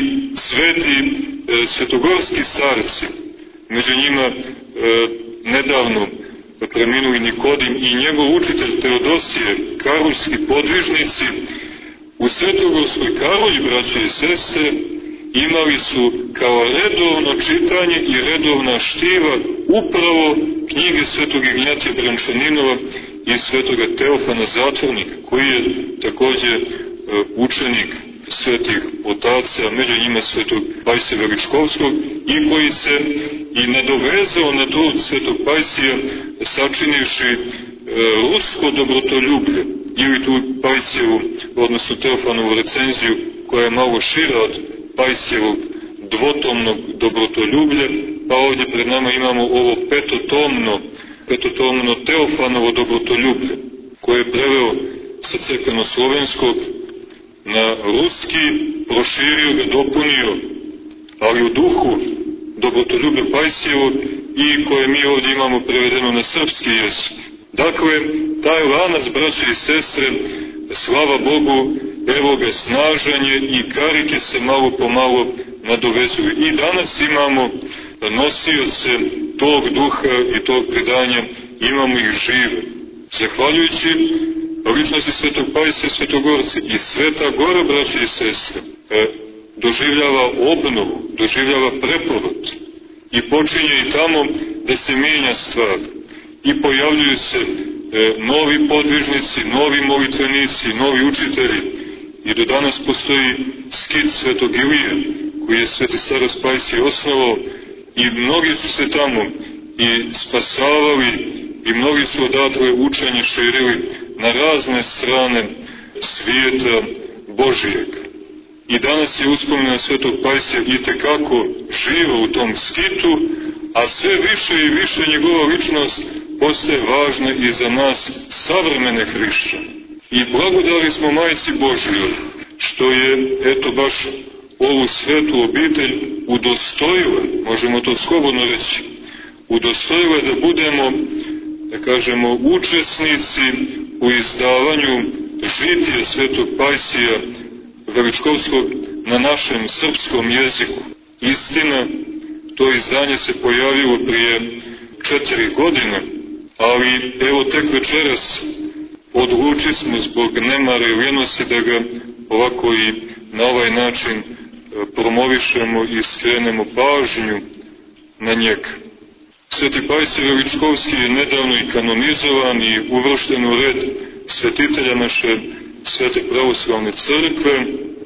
svetogorski starci, među njima nedavno preminuli Nikodim i njegov učitelj Teodosije, karuljski podvižnici, u Svetogorskoj Karolji, braće i sestre, imali su kao redovno čitanje i redovna štiva upravo knjige svetog Ignjatija Brijančaninova i svetoga Teofana Zatvornika, koji je također učenik svetih otaca, među njima svetog Pajsija Veličkovskog, i koji se i nadovezao na trud svetog Pajsija, sačinivši rusko dobrotoljublje, ili tu Pajsijevu, odnosno Teofanovu recenziju, koja je malo šira od Pajsijevog dvotomnog dobrotoljublja, pa ovdje pred nama imamo ovo petotomno Teofanovo dobrotoljublje, koje je preveo sa crkveno-slovenskog na ruski, proširio ga, dopunio, ali u duhu dobrotoljublja Pajsijevog, i koje mi ovdje imamo prevedeno na srpski jezik. Dakle, taj lanac, braće i sestre, slava Bogu, evo ga snažanje i karike se malo po malo nadovezuju. I danas imamo nosioce tog duha i tog predanja, imamo ih žive. Zahvaljujući ličnosti svetog Pajsija Svetogorca, i Sveta Gora, braće i sestre, doživljava obnovu, doživljava preporod i počinje i tamo da se mijenja stvar. I pojavljuju se novi podvižnici, novi molitvenici, novi učitelji. I do danas postoji skit svetog Ilije, koji je sveti starac Pajsije osnovao, i mnogi su se tamo i spasavali, i mnogi su odatle učenje širili na razne strane svijeta Božijeg. I danas je uspomena svetog Pajsija itekako živa u tom skitu, a sve više i više njegova ličnost postaje važna i za nas savremene hrišćane. I blagodali smo Majci Božjoj, što je, eto, baš ovu svetu obitelj udostojila, možemo to slobodno reći, udostojila da budemo, da kažemo, učesnici u izdavanju žitija svetog Pajsija Veličkovskog na našem srpskom jeziku. Istina, to izdanje se pojavilo prije 4 godine, ali evo tek večeras odlučili smo zbog nemara i ljenosti da ga ovako i na ovaj način promovišemo i skrenemo pažnju na njega. Sveti Pajsije Veličkovski je nedavno i kanonizovan i uvršten u red svetitelja naše Svete pravoslavne crkve,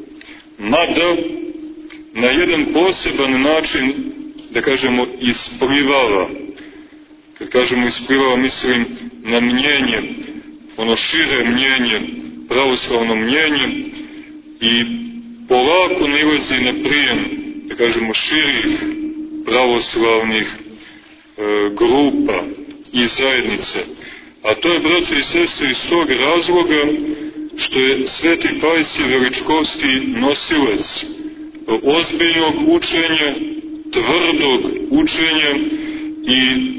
mada na jedan poseban način, da kažemo, isplivava. Kad kažemo isplivava, mislim na mnjenje, ono šire mnjenje, pravoslavno mnjenje, i polako nailazi na prijem, da kažemo, širih pravoslavnih grupa i zajednice. A to je, braći i sestre, iz tog razloga što je sveti Pajsije Veličkovski nosilac ozbiljnog učenja, tvrdog učenja i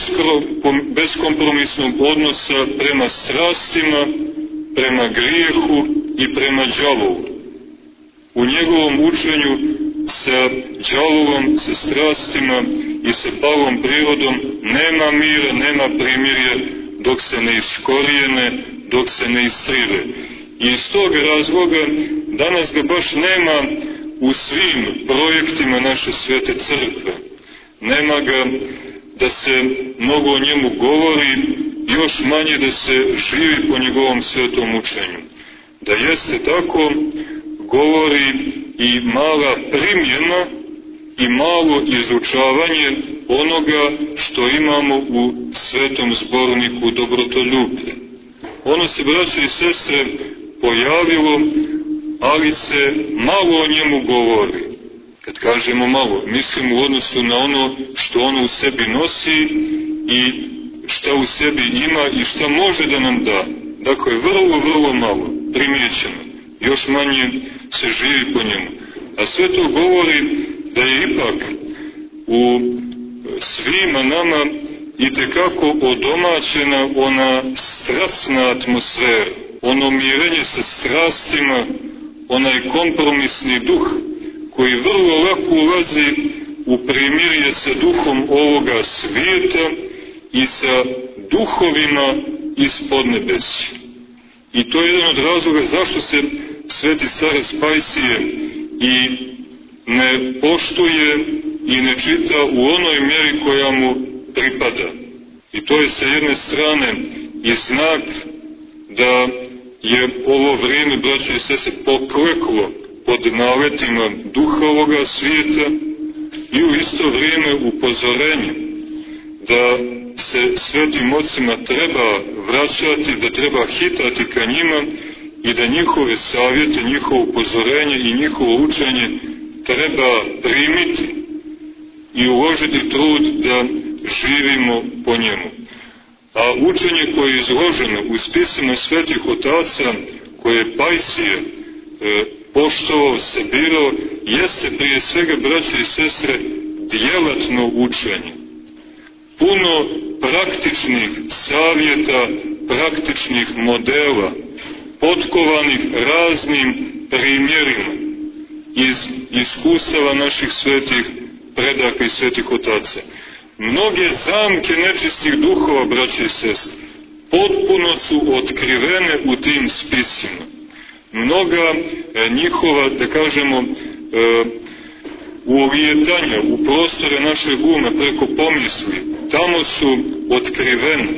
beskompromisnog odnosa prema strastima, prema grijehu i prema đavolu. U njegovom učenju sa đavolom, sa strastima i sa palom prirodom nema mira, nema primirja dok se ne iskorijene, dok se ne istride. I iz tog razloga danas ga baš nema u svim projektima naše svete crkve. Nema ga da se mnogo o njemu govori, još manje da se živi po njegovom svetom učenju. Da jeste tako, govori i mala primjena i malo izučavanje onoga što imamo u svetom zborniku dobrotoljublja. Ono se, braće i sestre, pojavilo, ali se malo o njemu govori. Kad kažemo malo, mislim u odnosu na ono što ono u sebi nosi i šta u sebi ima i šta može da nam da. Dakle, vrlo malo primijećeno. Još manje se živi po njemu. A sve to govori da je ipak u svima nama itekako odomaćena ona strasna atmosfera, ono mirenje sa strastima, onaj kompromisni duh koji vrlo lako ulazi u primirje sa duhom ovoga svijeta i sa duhovima iz podnebesja. I to je jedan od razloga zašto se sveti starac Pajsije i ne poštuje i ne čita u onoj mjeri koja mu pripada. I to je sa jedne strane i znak da je ovo vrijeme, braće i sestre, pokleklo pod naletima duha ovoga svijeta i u isto vrijeme upozorenje da se svetim ocima treba vraćati, da treba hitati ka njima i da njihove savjete, njihovo upozorenje i njihovo učenje treba primiti i uložiti trud da živimo po njemu. A učenje koje je izloženo u spisima svetih otaca, koje je Pajsije poštovao, sabirao, jeste prije svega, braće i sestre, djelatno učenje. Puno praktičnih savjeta, praktičnih modela, potkovanih raznim primjerima iz iskustava naših svetih predaka i svetih otaca. Mnoge zamke nečistih duhova, braće i sestre, potpuno su otkrivene u tim spisima. Mnoga njihova, da kažemo, ulijetanja u prostore našeg uma preko pomisli, tamo su otkrivene.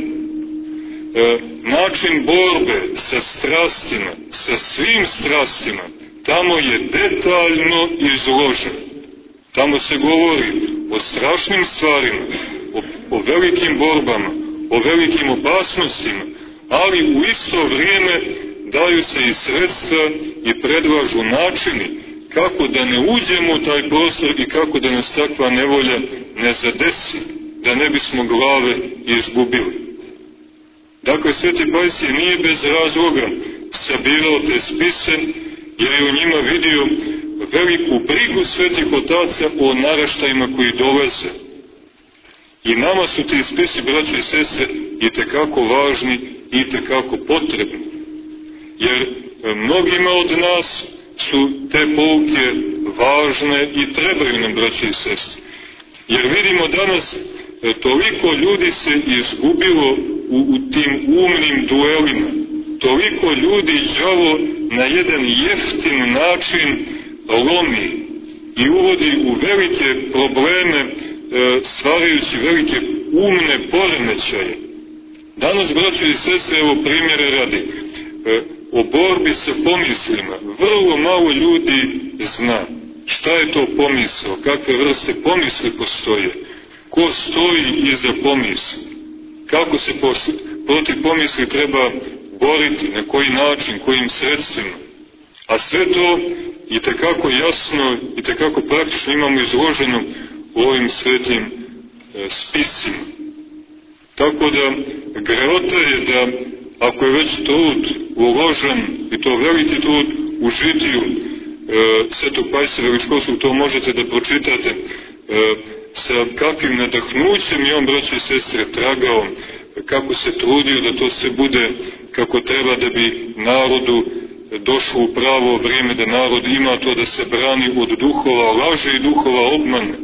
Način borbe sa strastima, sa svim strastima, tamo je detaljno izložen. Tamo se govori o strašnim stvarima, o velikim borbama, o velikim opasnostima, ali u isto vrijeme daju se i sredstva i predlažu načini kako da ne uđemo u taj prostor i kako da nas takva nevolja ne zadesi, da ne bismo glave izgubili. Dakle, sveti Pajsije nije bez razloga sabirao te spise, jer je u njima vidio veliku brigu svetih otaca o naraštajima koji dolaze. I nama su ti spisi, braće i sestre, itekako važni i itekako potrebni. Jer mnogima od nas su te pouke važne i trebaju nam, braće i sestre. Jer vidimo danas toliko ljudi se izgubilo u tim umnim duelima. Toliko ljudi đavo na jedan jeftin način lomi i uvodi u velike probleme, stvarajući velike umne poremećaje. Danas, braćo i sestre, evo primjere radi, o borbi sa pomislima vrlo malo ljudi zna. Šta je to pomisao, kakve vrste pomisli postoje, ko stoji iza pomisli, kako se protiv pomisli treba boriti, na koji način, kojim sredstvima. A sve to itekako jasno, itekako praktično imamo izloženo u ovim svetim spisima. Tako da greota je da, ako je već trud uložen, i to veliki trud u žitiju svetog Pajsija Veličkovskog, to možete da pročitate sa kakvim nadahnućem i on, braće i sestre, tragao, kako se trudio da to se bude kako treba, da bi narodu došlo u pravo vrijeme, da narod ima to da se brani od duhova laže i duhova obmane,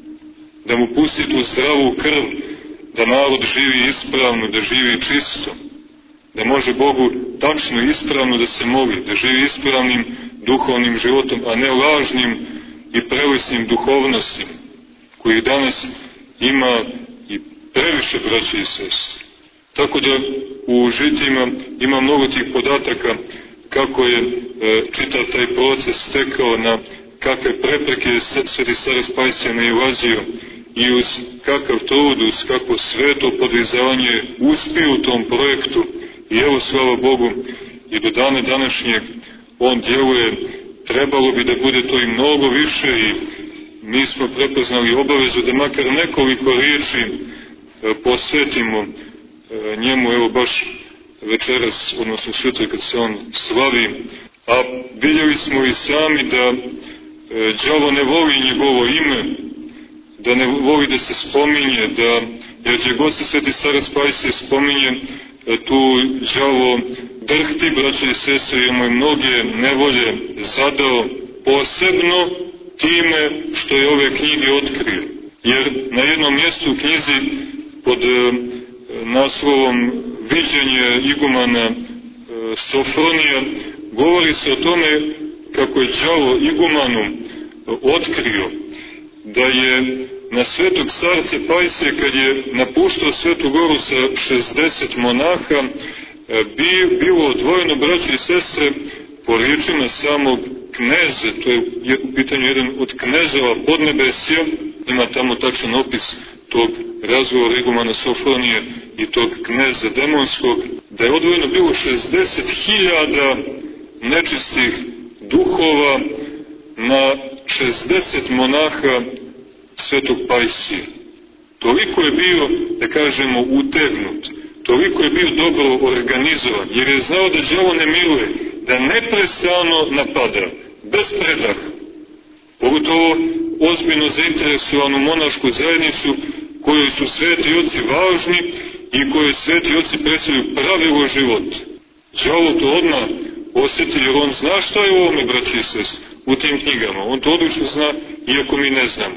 da mu pusti tu zdravu krv, da narod živi ispravno, da živi čisto, da može Bogu tačno i ispravno da se moli, da živi ispravnim duhovnim životom, a ne lažnim i prelesnim duhovnostima, koji danas ima i previše, braće i sestre. Tako da u žitijima ima mnogo tih podataka kako je čitav taj proces tekao, na kakve prepreke je sveti starac Pajsije nailazio i uz kakav trud, uz kakvo sveto podvizavanje uspio u tom projektu. I evo, slava Bogu, i do dana današnjeg on djeluje. Trebalo bi da bude to i mnogo više, i mi smo prepoznali obavezu da makar nekoliko riječi posvetimo njemu, evo baš večeras, odnosno sutra kad se on slavi. A vidjeli smo i sami da đavo ne voli njegovo ime, da ne voli da se spominje, da, jer gdje god se sveti starac Pajsije spominje, tu đavo drhti, braće i sestre, jer mu je mnoge nevolje zadao, posebno time što je ove knjige otkrio. Jer na jednom mjestu u knjizi pod naslovom Viđenje igumana Sofronija govori se o tome kako je đavo igumanu otkrio da je na svetog starca Pajsija, kad je napuštao Svetu Goru sa 60 monaha, bilo odvojeno, braće i sestre, po riječima samog kneze, to je u pitanju jedan od knezova podnebesja, ima tamo tačan opis tog razgovora igumana Sofonije i tog kneza demonskog, da je odvojeno bilo 60.000 nečistih duhova na 60 monaha Svetog Pajsija. Toliko je bio, da kažemo, utegnut, toliko je bio dobro organizovan, jer je znao da đavo ne miluje, da neprestano napada, bez predaha. Pogotovo ozbiljno zainteresovanu monašku zajednicu, kojoj su sveti oci važni i kojoj sveti oci predstavljaju pravilo života. Đavo to odmah osjeti, jer on zna šta je u ovome, braći i sestre, u tim knjigama. On to odlično zna, iako mi ne znamo.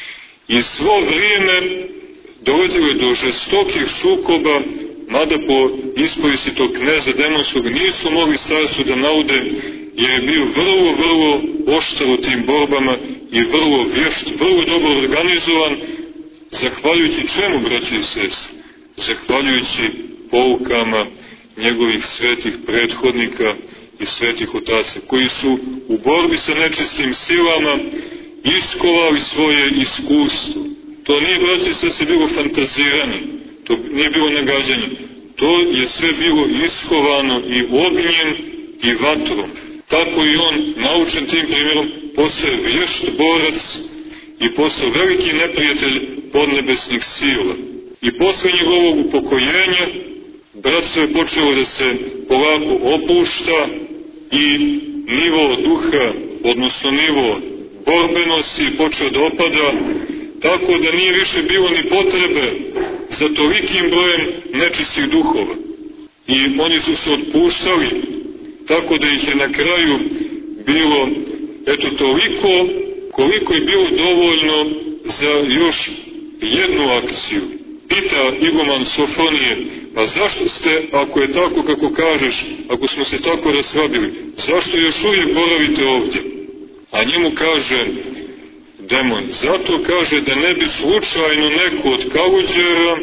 I svo vrijeme dolazilo je do žestokih sukoba, mada po ispovesti tog kneza demonskog nisu mogli starcu da naude, jer je bio vrlo oštar u tim borbama i vrlo vješt, vrlo dobro organizovan, zahvaljujući čemu, braći i sestre? Zahvaljujući poukama njegovih svetih prethodnika i svetih otaca, koji su u borbi sa nečistim silama iskovali svoje iskustvo. To nije, braći i sestre, bilo fantaziranje, to nije bilo nagađanje, to je sve bilo iskovano i ognjem i vatrom. Tako i on, naučen tim primjerom, postaje vješt borac i postao veliki neprijatelj podnebesnih sila. I posle njegovog upokojenja, bratstvo je počelo da se polako opušta i nivo duha, odnosno nivo borbenosti, počeo da opada, tako da nije više bilo ni potrebe za tolikim brojem nečistih duhova. I oni su se otpuštali, tako da ih je na kraju bilo, eto, toliko koliko je bilo dovoljno za još jednu akciju. Pita iguman Sofonije, pa zašto ste, ako je tako kako kažeš, ako smo se tako rasvabili, zašto još uvijek boravite ovdje? A njemu kaže demon, zato kaže da ne bi slučajno neko od kaluđera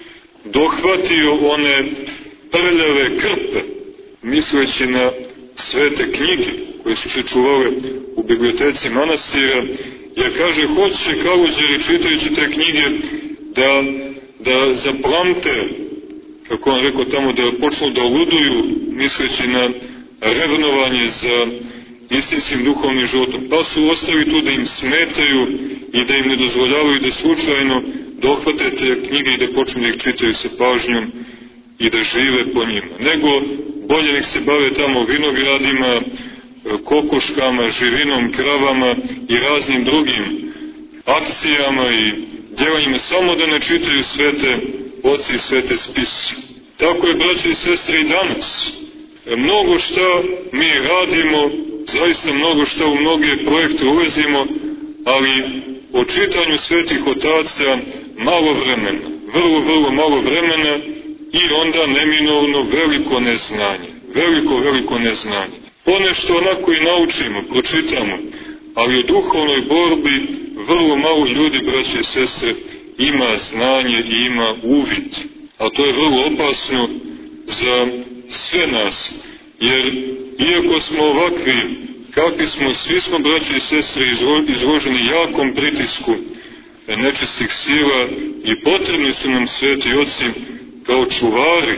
dohvatio one prljave krpe, misleći na svete knjige koje su se čuvale u biblioteci manastira, jer kaže, hoće kaluđeri čitajući te knjige da zaplamte, kako on rekao tamo, da počnu da luduju, misleći na revnovanje za istinskim duhovnim životom, pa su ostali tu da im smetaju i da im ne dozvoljavaju da slučajno dohvate te knjige i da počnu da ih čitaju sa pažnjom i da žive po njima. Nego bolje nek se bave tamo vinogradima, kokoškama, živinom, kravama i raznim drugim akcijama i djelanjima, samo da ne čitaju svete oci i svete spise. Tako je, braći i sestre, i danas. Mnogo šta mi radimo, zaista mnogo šta u mnoge projekte ulazimo, ali o čitanju svetih otaca malo vremena, vrlo malo vremena i onda neminovno veliko neznanje, veliko neznanje. Ponešto onako i naučimo, pročitamo, ali u duhovnoj borbi vrlo malo ljudi, braće i sestre, ima znanje i ima uvid. A to je vrlo opasno za sve nas, jer iako smo ovakvi, kakvi smo, svi smo, braće i sestre, izloženi jakom pritisku nečistih sila i potrebni su nam sveti oci kao čuvari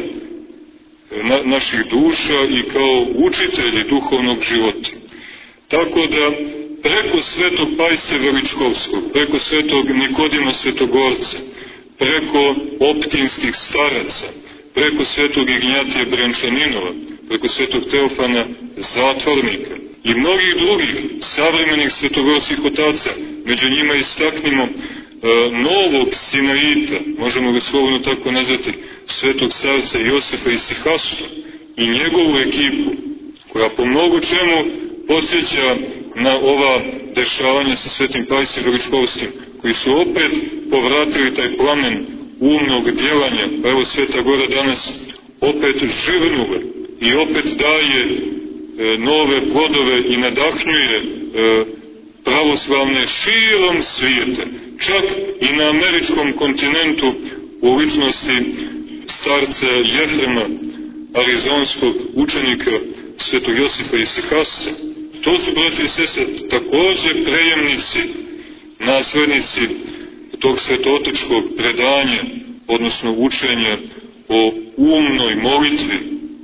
naših duša i kao učitelji duhovnog života. Tako da preko svetog Pajsija Veličkovskog, preko svetog Nikodima Svetogorca, preko optinskih staraca, preko svetog Ignjatija Brančaninova, preko svetog Teofana Zatvornika i mnogih drugih savremenih svetogorskih otaca, među njima istaknimo novog Sinaita, možemo ga slobodno tako nazvati, svetog starca Josefa Isihastu i njegovu ekipu, koja po mnogo čemu podsjeća na ova dešavanja sa svetim Pajsijem Veličkovskim, koji su opet povratili taj plamen umnog djelanja. Pa evo, Sveta Gora danas opet živnule i opet daje nove plodove i nadahnjuje pravoslavne širom svijeta, čak i na američkom kontinentu u ličnosti starca Jefrema, arizonskog učenika svetog Josifa Isihasta. To su, braći i sestre, također prejemnici, naslednici tog svetootačkog predanja, odnosno učenja o umnoj molitvi,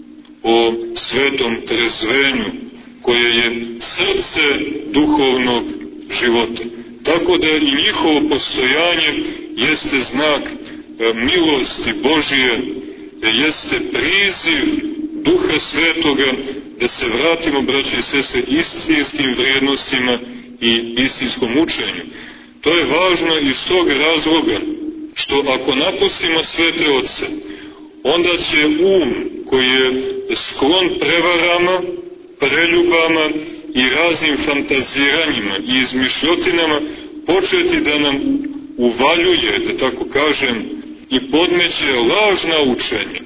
o svetom trezvenju, koje je srce duhovnog života. Tako da i njihovo postojanje jeste znak milosti Božije, jeste priziv Duha Svetoga da se vratimo, braći i sestre, istinskim vrijednostima i istinskom učenju. To je važno iz tog razloga što ako napustimo svete oce, onda će koji je sklon prevarama, preljubama i raznim fantaziranjima i izmišljotinama početi da nam uvaljuje, da tako kažem, i podmeće lažna učenja,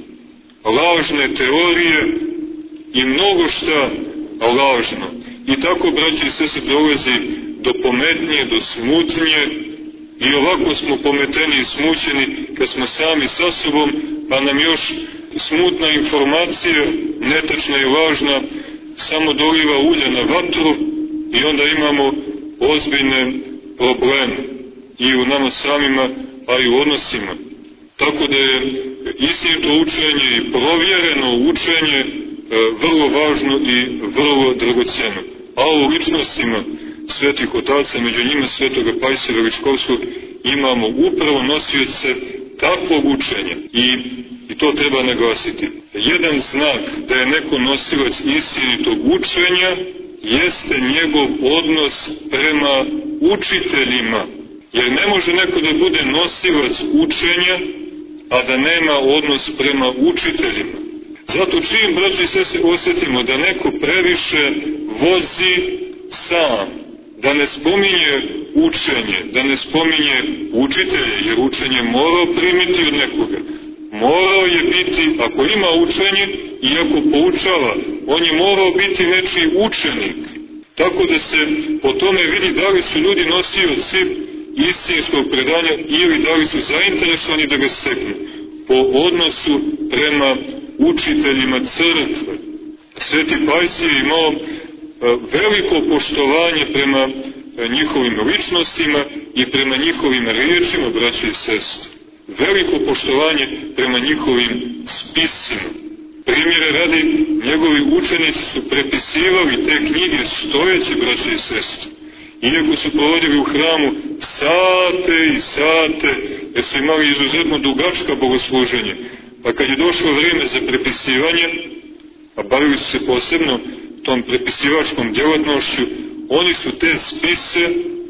lažne teorije i mnogo šta lažno. I tako, braći i sestre, dolazi do pometnje, do smutnje, i ovako smo pometeni i smućeni kad smo sami sa sobom, pa nam još smutna informacija, netačna i lažna, samo doliva ulja na vatru i onda imamo ozbiljne probleme i u nama samima, a i u odnosima. Tako da je istinito učenje i provjereno učenje vrlo važno i vrlo dragocjeno. A u ličnostima svetih otaca, među njima svetoga Pajsija Veličkovskog, imamo upravo nosioce takvog učenja i to treba naglasiti. Jedan znak da je neko nosilac istinitog učenja jeste njegov odnos prema učiteljima. Jer ne može neko da bude nosilac učenja, a da nema odnos prema učiteljima. Zato čim, braći i sestre, osjetimo da neko previše vozi sam, da ne spominje učenje, da ne spominje učitelje, jer učenje morao primiti od nekoga. Morao je biti, ako ima učenje i ako poučava, on je morao biti nečiji učenik. Tako da se po tome vidi da li su ljudi nosioci istinskog predanja ili da li su zainteresovani da ga steknu po odnosu prema učiteljima crkve. Sveti Pajsije je imao veliko poštovanje prema njihovim ličnostima i prema njihovim riječima, braći i sestre. Veliko poštovanje prema njihovim spisima. Primjere radi, njegovi učenici su prepisivali te knjige stojeći, braći i sestre. Iako su provodili u hramu sate i sate, jer su imali izuzetno dugačka bogosluženja. Pa kad je došlo vrijeme za prepisivanje, a bavili su se posebno tom prepisivačkom djelatnošću, oni su te spise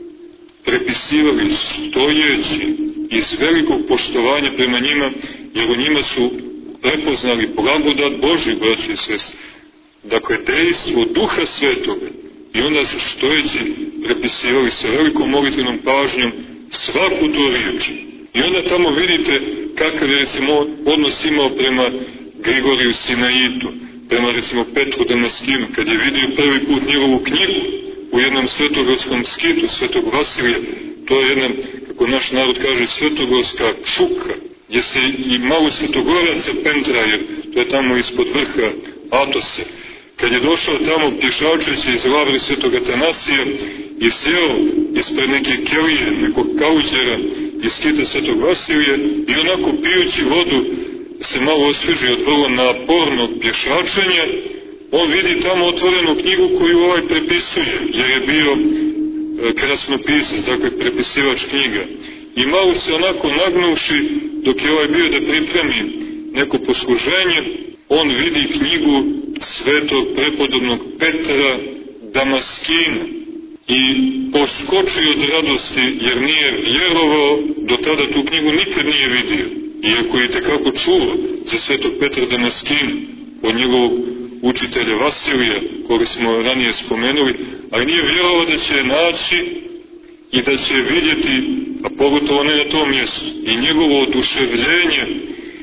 prepisivali stojeći iz velikog poštovanja prema njima, jer u njima su prepoznali blagodat Božju, braći i sestre. Dakle, dejstvo Duha Svetoga. I onda su stojeći prepisivali sa velikom molitvenom pažnjom svaku tu riječ. I onda tamo vidite kakav je, recimo, odnos imao prema Grigoriju Sinaitu, prema, recimo, Petru Damaskinu, kad je vidio prvi put njegovu knjigu u jednom svetogorskom skitu, svetog Vasilija. To je jedna, kako naš narod kaže, svetogorska čuka, gdje se i malo svetogoraca pentra, jer to je tamo ispod vrha Atose. Kad je došao tamo pješačeći iz lavre svetog Atanasija i sjeo ispred neke kelije, nekog kauđera iz skita svetog Vasilija i onako pijući vodu se malo osvježi od vrlo napornog pješačenja, on vidi tamo otvorenu knjigu koju ovaj prepisuje, jer je bio krasnopisac, dakle prepisivač knjiga. I malo se onako nagnuvši, dok je ovaj bio da pripremi neko posluženje, on vidi knjigu svetog prepodobnog Petra Damaskina i poskoči od radosti, jer nije vjerovao, do tada tu knjigu nikad nije vidio. Iako je tekako čuo za svetog Petra Damaskina, od njegovog učitelja Vasilija, koga smo ranije spomenuli, ali nije vjerovao da će naći i da će vidjeti, a pogotovo ne na tom mjestu, i njegovo oduševljenje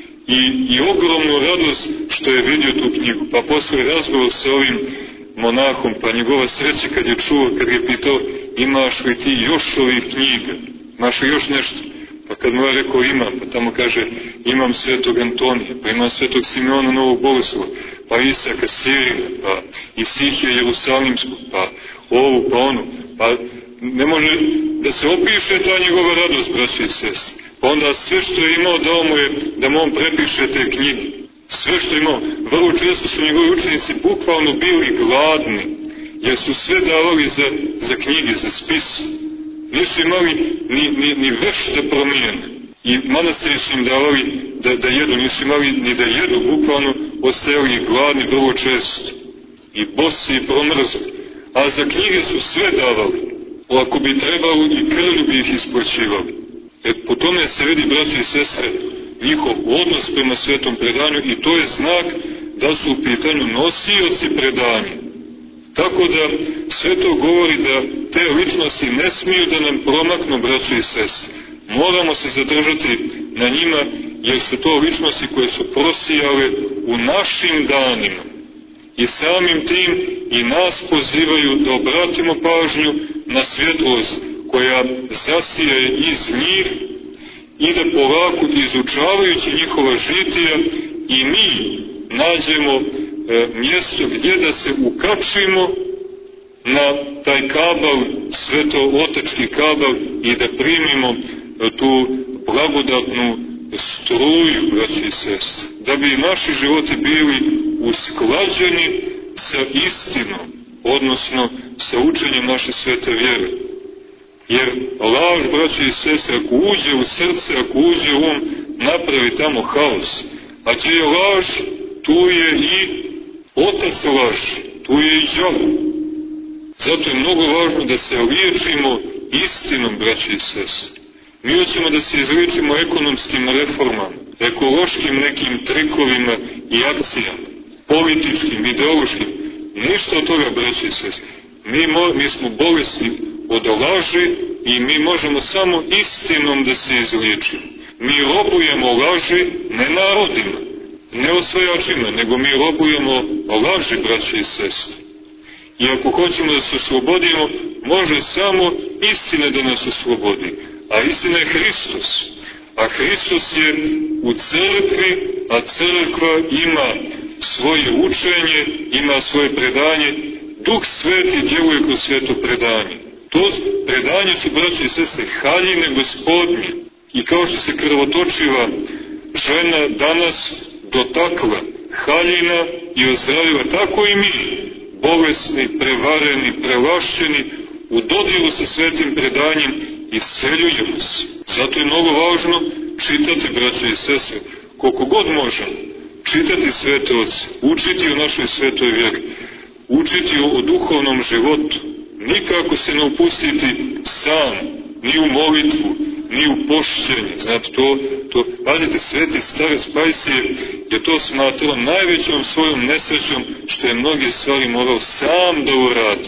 i ogromnu radost što je vidio tu knjigu. Pa posle razgovor sa ovim monahom, pa njegova sreća kad je čuo, kad je pitao, imaš li ti još ovih knjiga, imaš li još nešto? Pa kad mu je rekao imam, pa tamo kaže, imam svetog Antonija, pa imam svetog Simeona Novog Bogoslova, pa Isaka Sirina, pa Isihija Jerusalimskog, pa ovu, pa onu, pa ne može da se opiše ta njegova radost, braći i sestri. Pa onda sve što je imao dao mu je da mu on prepiše te knjige. Sve što je imao, vrlo često su njegovi učenici bukvalno bili gladni, jer su sve davali za knjige, za spis. Nisu imali ni veš da promijene. I manastiri su im davali da jedu, nisu imali ni da jedu, bukvalno ostajali gladni vrlo često. I bosi i promrzli. A za knjige su sve davali. Ako bi trebalo i krvlju bi ih isplaćivali. Po tome se vidi, braći i sestre, njihov odnos prema svetom predanju i to je znak da su u pitanju nosioci predanja. Tako da sve to govori da te ličnosti ne smiju da nam promaknu, braći i sestre. Moramo se zadržati na njima, jer su to ličnosti koje su prosijale u našim danima. I samim tim i nas pozivaju da obratimo pažnju na svjetlost koja zasije iz njih i da polako izučavajući njihova žitija i mi nađemo mjesto gdje da se ukačimo na taj kabal, sveto-otački kabal i da primimo tu blagodatnu struju, braći i sestre, da bi naši životi bili usklađeni sa istinom, odnosno sa učenjem naše svete vjere. Jer laž, braći i sestre, ako uđe u srce, ako uđe u napravi tamo haos. A gdje je laž, tu je i otac laži, tu je i đavo. Zato je mnogo važno da se liječimo istinom, braći i sestre. Mi hoćemo da se izliječimo ekonomskim reformama, ekološkim nekim trikovima i akcijama, političkim, ideološkim. Ništa od toga, braći i sestre. Mi smo bolesni od laži i mi možemo samo istinom da se izliječimo. Mi robujemo laži ne narodima, ne osvajačima, nego mi robujemo laži, braći i sestre. I ako hoćemo da se oslobodimo, može samo istina da nas oslobodi. A istina je Hristos. A Hristos je u crkvi, a crkva ima svoje učenje, ima svoje predanje. Duh Sveti djeluje kroz sveto predanje. To predanje su, braći i sestre, haljine Gospodnje. I kao što se krvotočiva žena danas dotakla haljina i ozdravila, tako i mi, bolesni, prevareni, prelašćeni, u dodiru sa svetim predanjem isceljujemo se. Zato je mnogo važno čitati, braće i sestre, koliko god možemo, čitati svete oce, učiti o našoj svetoj vjeri, učiti o duhovnom životu, nikako se ne upustiti sam, ni u molitvu, ni u pošćenje. Znate, pazite, sveti starac Pajsije je to smatrao najvećom svojom nesrećom, što je mnoge stvari morao sam da uradi.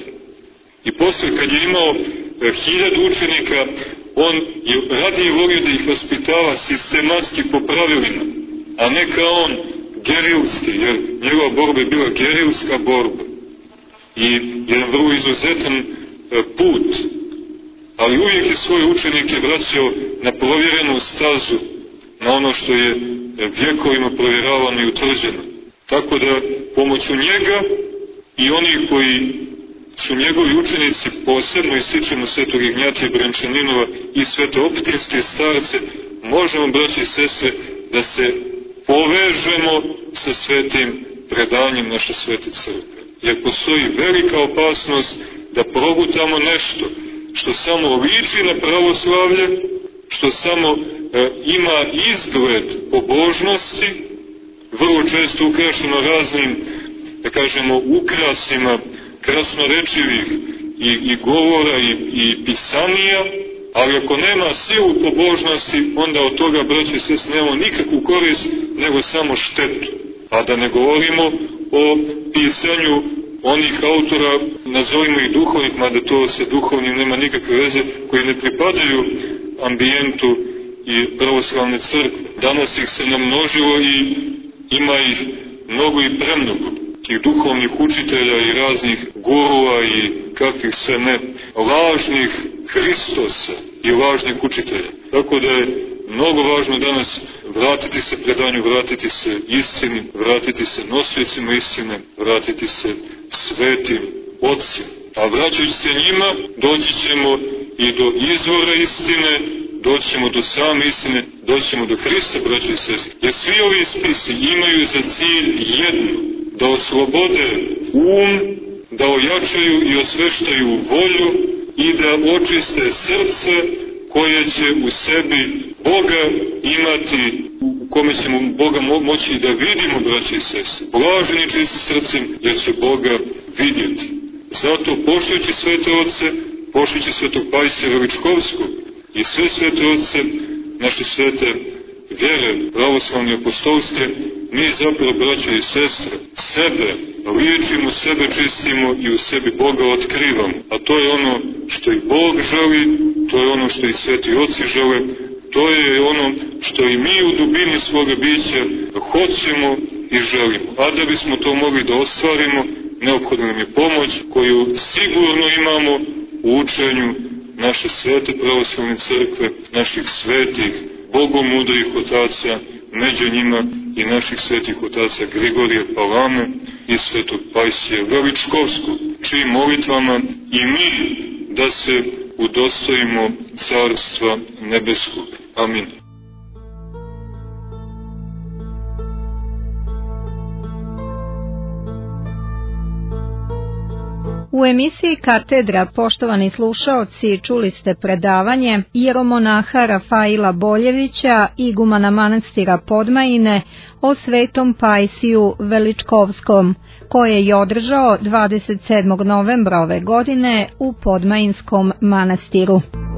I posle, kad je imao 1000 učenika, on je radije volio da ih vaspitava sistematski po pravilima, a ne kao on gerilski, jer njegova borba je bila gerilska borba. I jedan vrlo izuzetan put, ali uvijek je svoje učenike vraćao na provjerenu stazu, na ono što je vjekovima provjeravano i utvrđeno. Tako da pomoću njega i onih koji su njegovi učenici, posebno ističemo svetog Ignjatija Brančaninova i svetooptinske starce, možemo, braći i sestre, da se povežemo sa svetim predanjem naše svete crkve. Jer postoji velika opasnost da progutamo nešto što samo liči na pravoslavlje, što samo ima izgled pobožnosti, vrlo često ukrašeno raznim, da kažemo, ukrasima krasnorečivih i govora i pisanija, ali ako nema silu pobožnosti, onda od toga, braći i sestre, nemamo nikakvu korist, nego samo štetu. A da ne govorimo o pisanju onih autora, nazovimo ih duhovnih, mada to sa duhovnim nema nikakve veze, koji ne pripadaju ambijentu i pravoslavne crkve. Danas ih se namnožilo i ima ih mnogo i premnogo, tih duhovnih učitelja i raznih gurua i kakvih sve ne, lažnih Hristosa i lažnih učitelja. Tako da je mnogo važno danas vratiti se predanju, vratiti se istini, vratiti se nosiocima istine, vratiti se svetim ocima. A vraćajući se njima, doći ćemo i do izvora istine, doćemo do same istine, doćemo do Hrista, braćo i sestre. Jer svi ovi spisi imaju za cilj jedno, da oslobode da ojačaju i osveštaju volju i da očiste srce koje će u sebi Boga imati, u kome ćemo Boga moći da vidimo, braći i sestre. Blaženi čisti srcem, jer će Boga vidjeti. Zato poštujući svete oce, poštujući svetog Pajsija Veličkovskog i sve svete oce, naše svete vjere, pravoslavne apostolske, mi zapravo, braća i sestre, sebe liječimo, sebe čistimo i u sebi Boga otkrivamo. A to je ono što i Bog želi, to je ono što i sveti oci žele, to je ono što i mi u dubini svoga bića hoćemo i želimo. A da bismo to mogli da ostvarimo, neophodna nam je pomoć koju sigurno imamo u učenju naše svete pravoslavne crkve, naših svetih, bogomudrih otaca, među njima i naših svetih otaca Grigorija Palame i svetog Pajsija Veličkovskog, čijim molitvama i mi da se udostojimo Carstva nebeskog. Amin. U emisiji Katedra, poštovani slušaoci, čuli ste predavanje ieromonaha Rafaila Boljevića, igumana manastira Podmajine, o svetom Pajsiju Veličkovskom, koje je održao 27. novembra ove godine u Podmajinskom manastiru.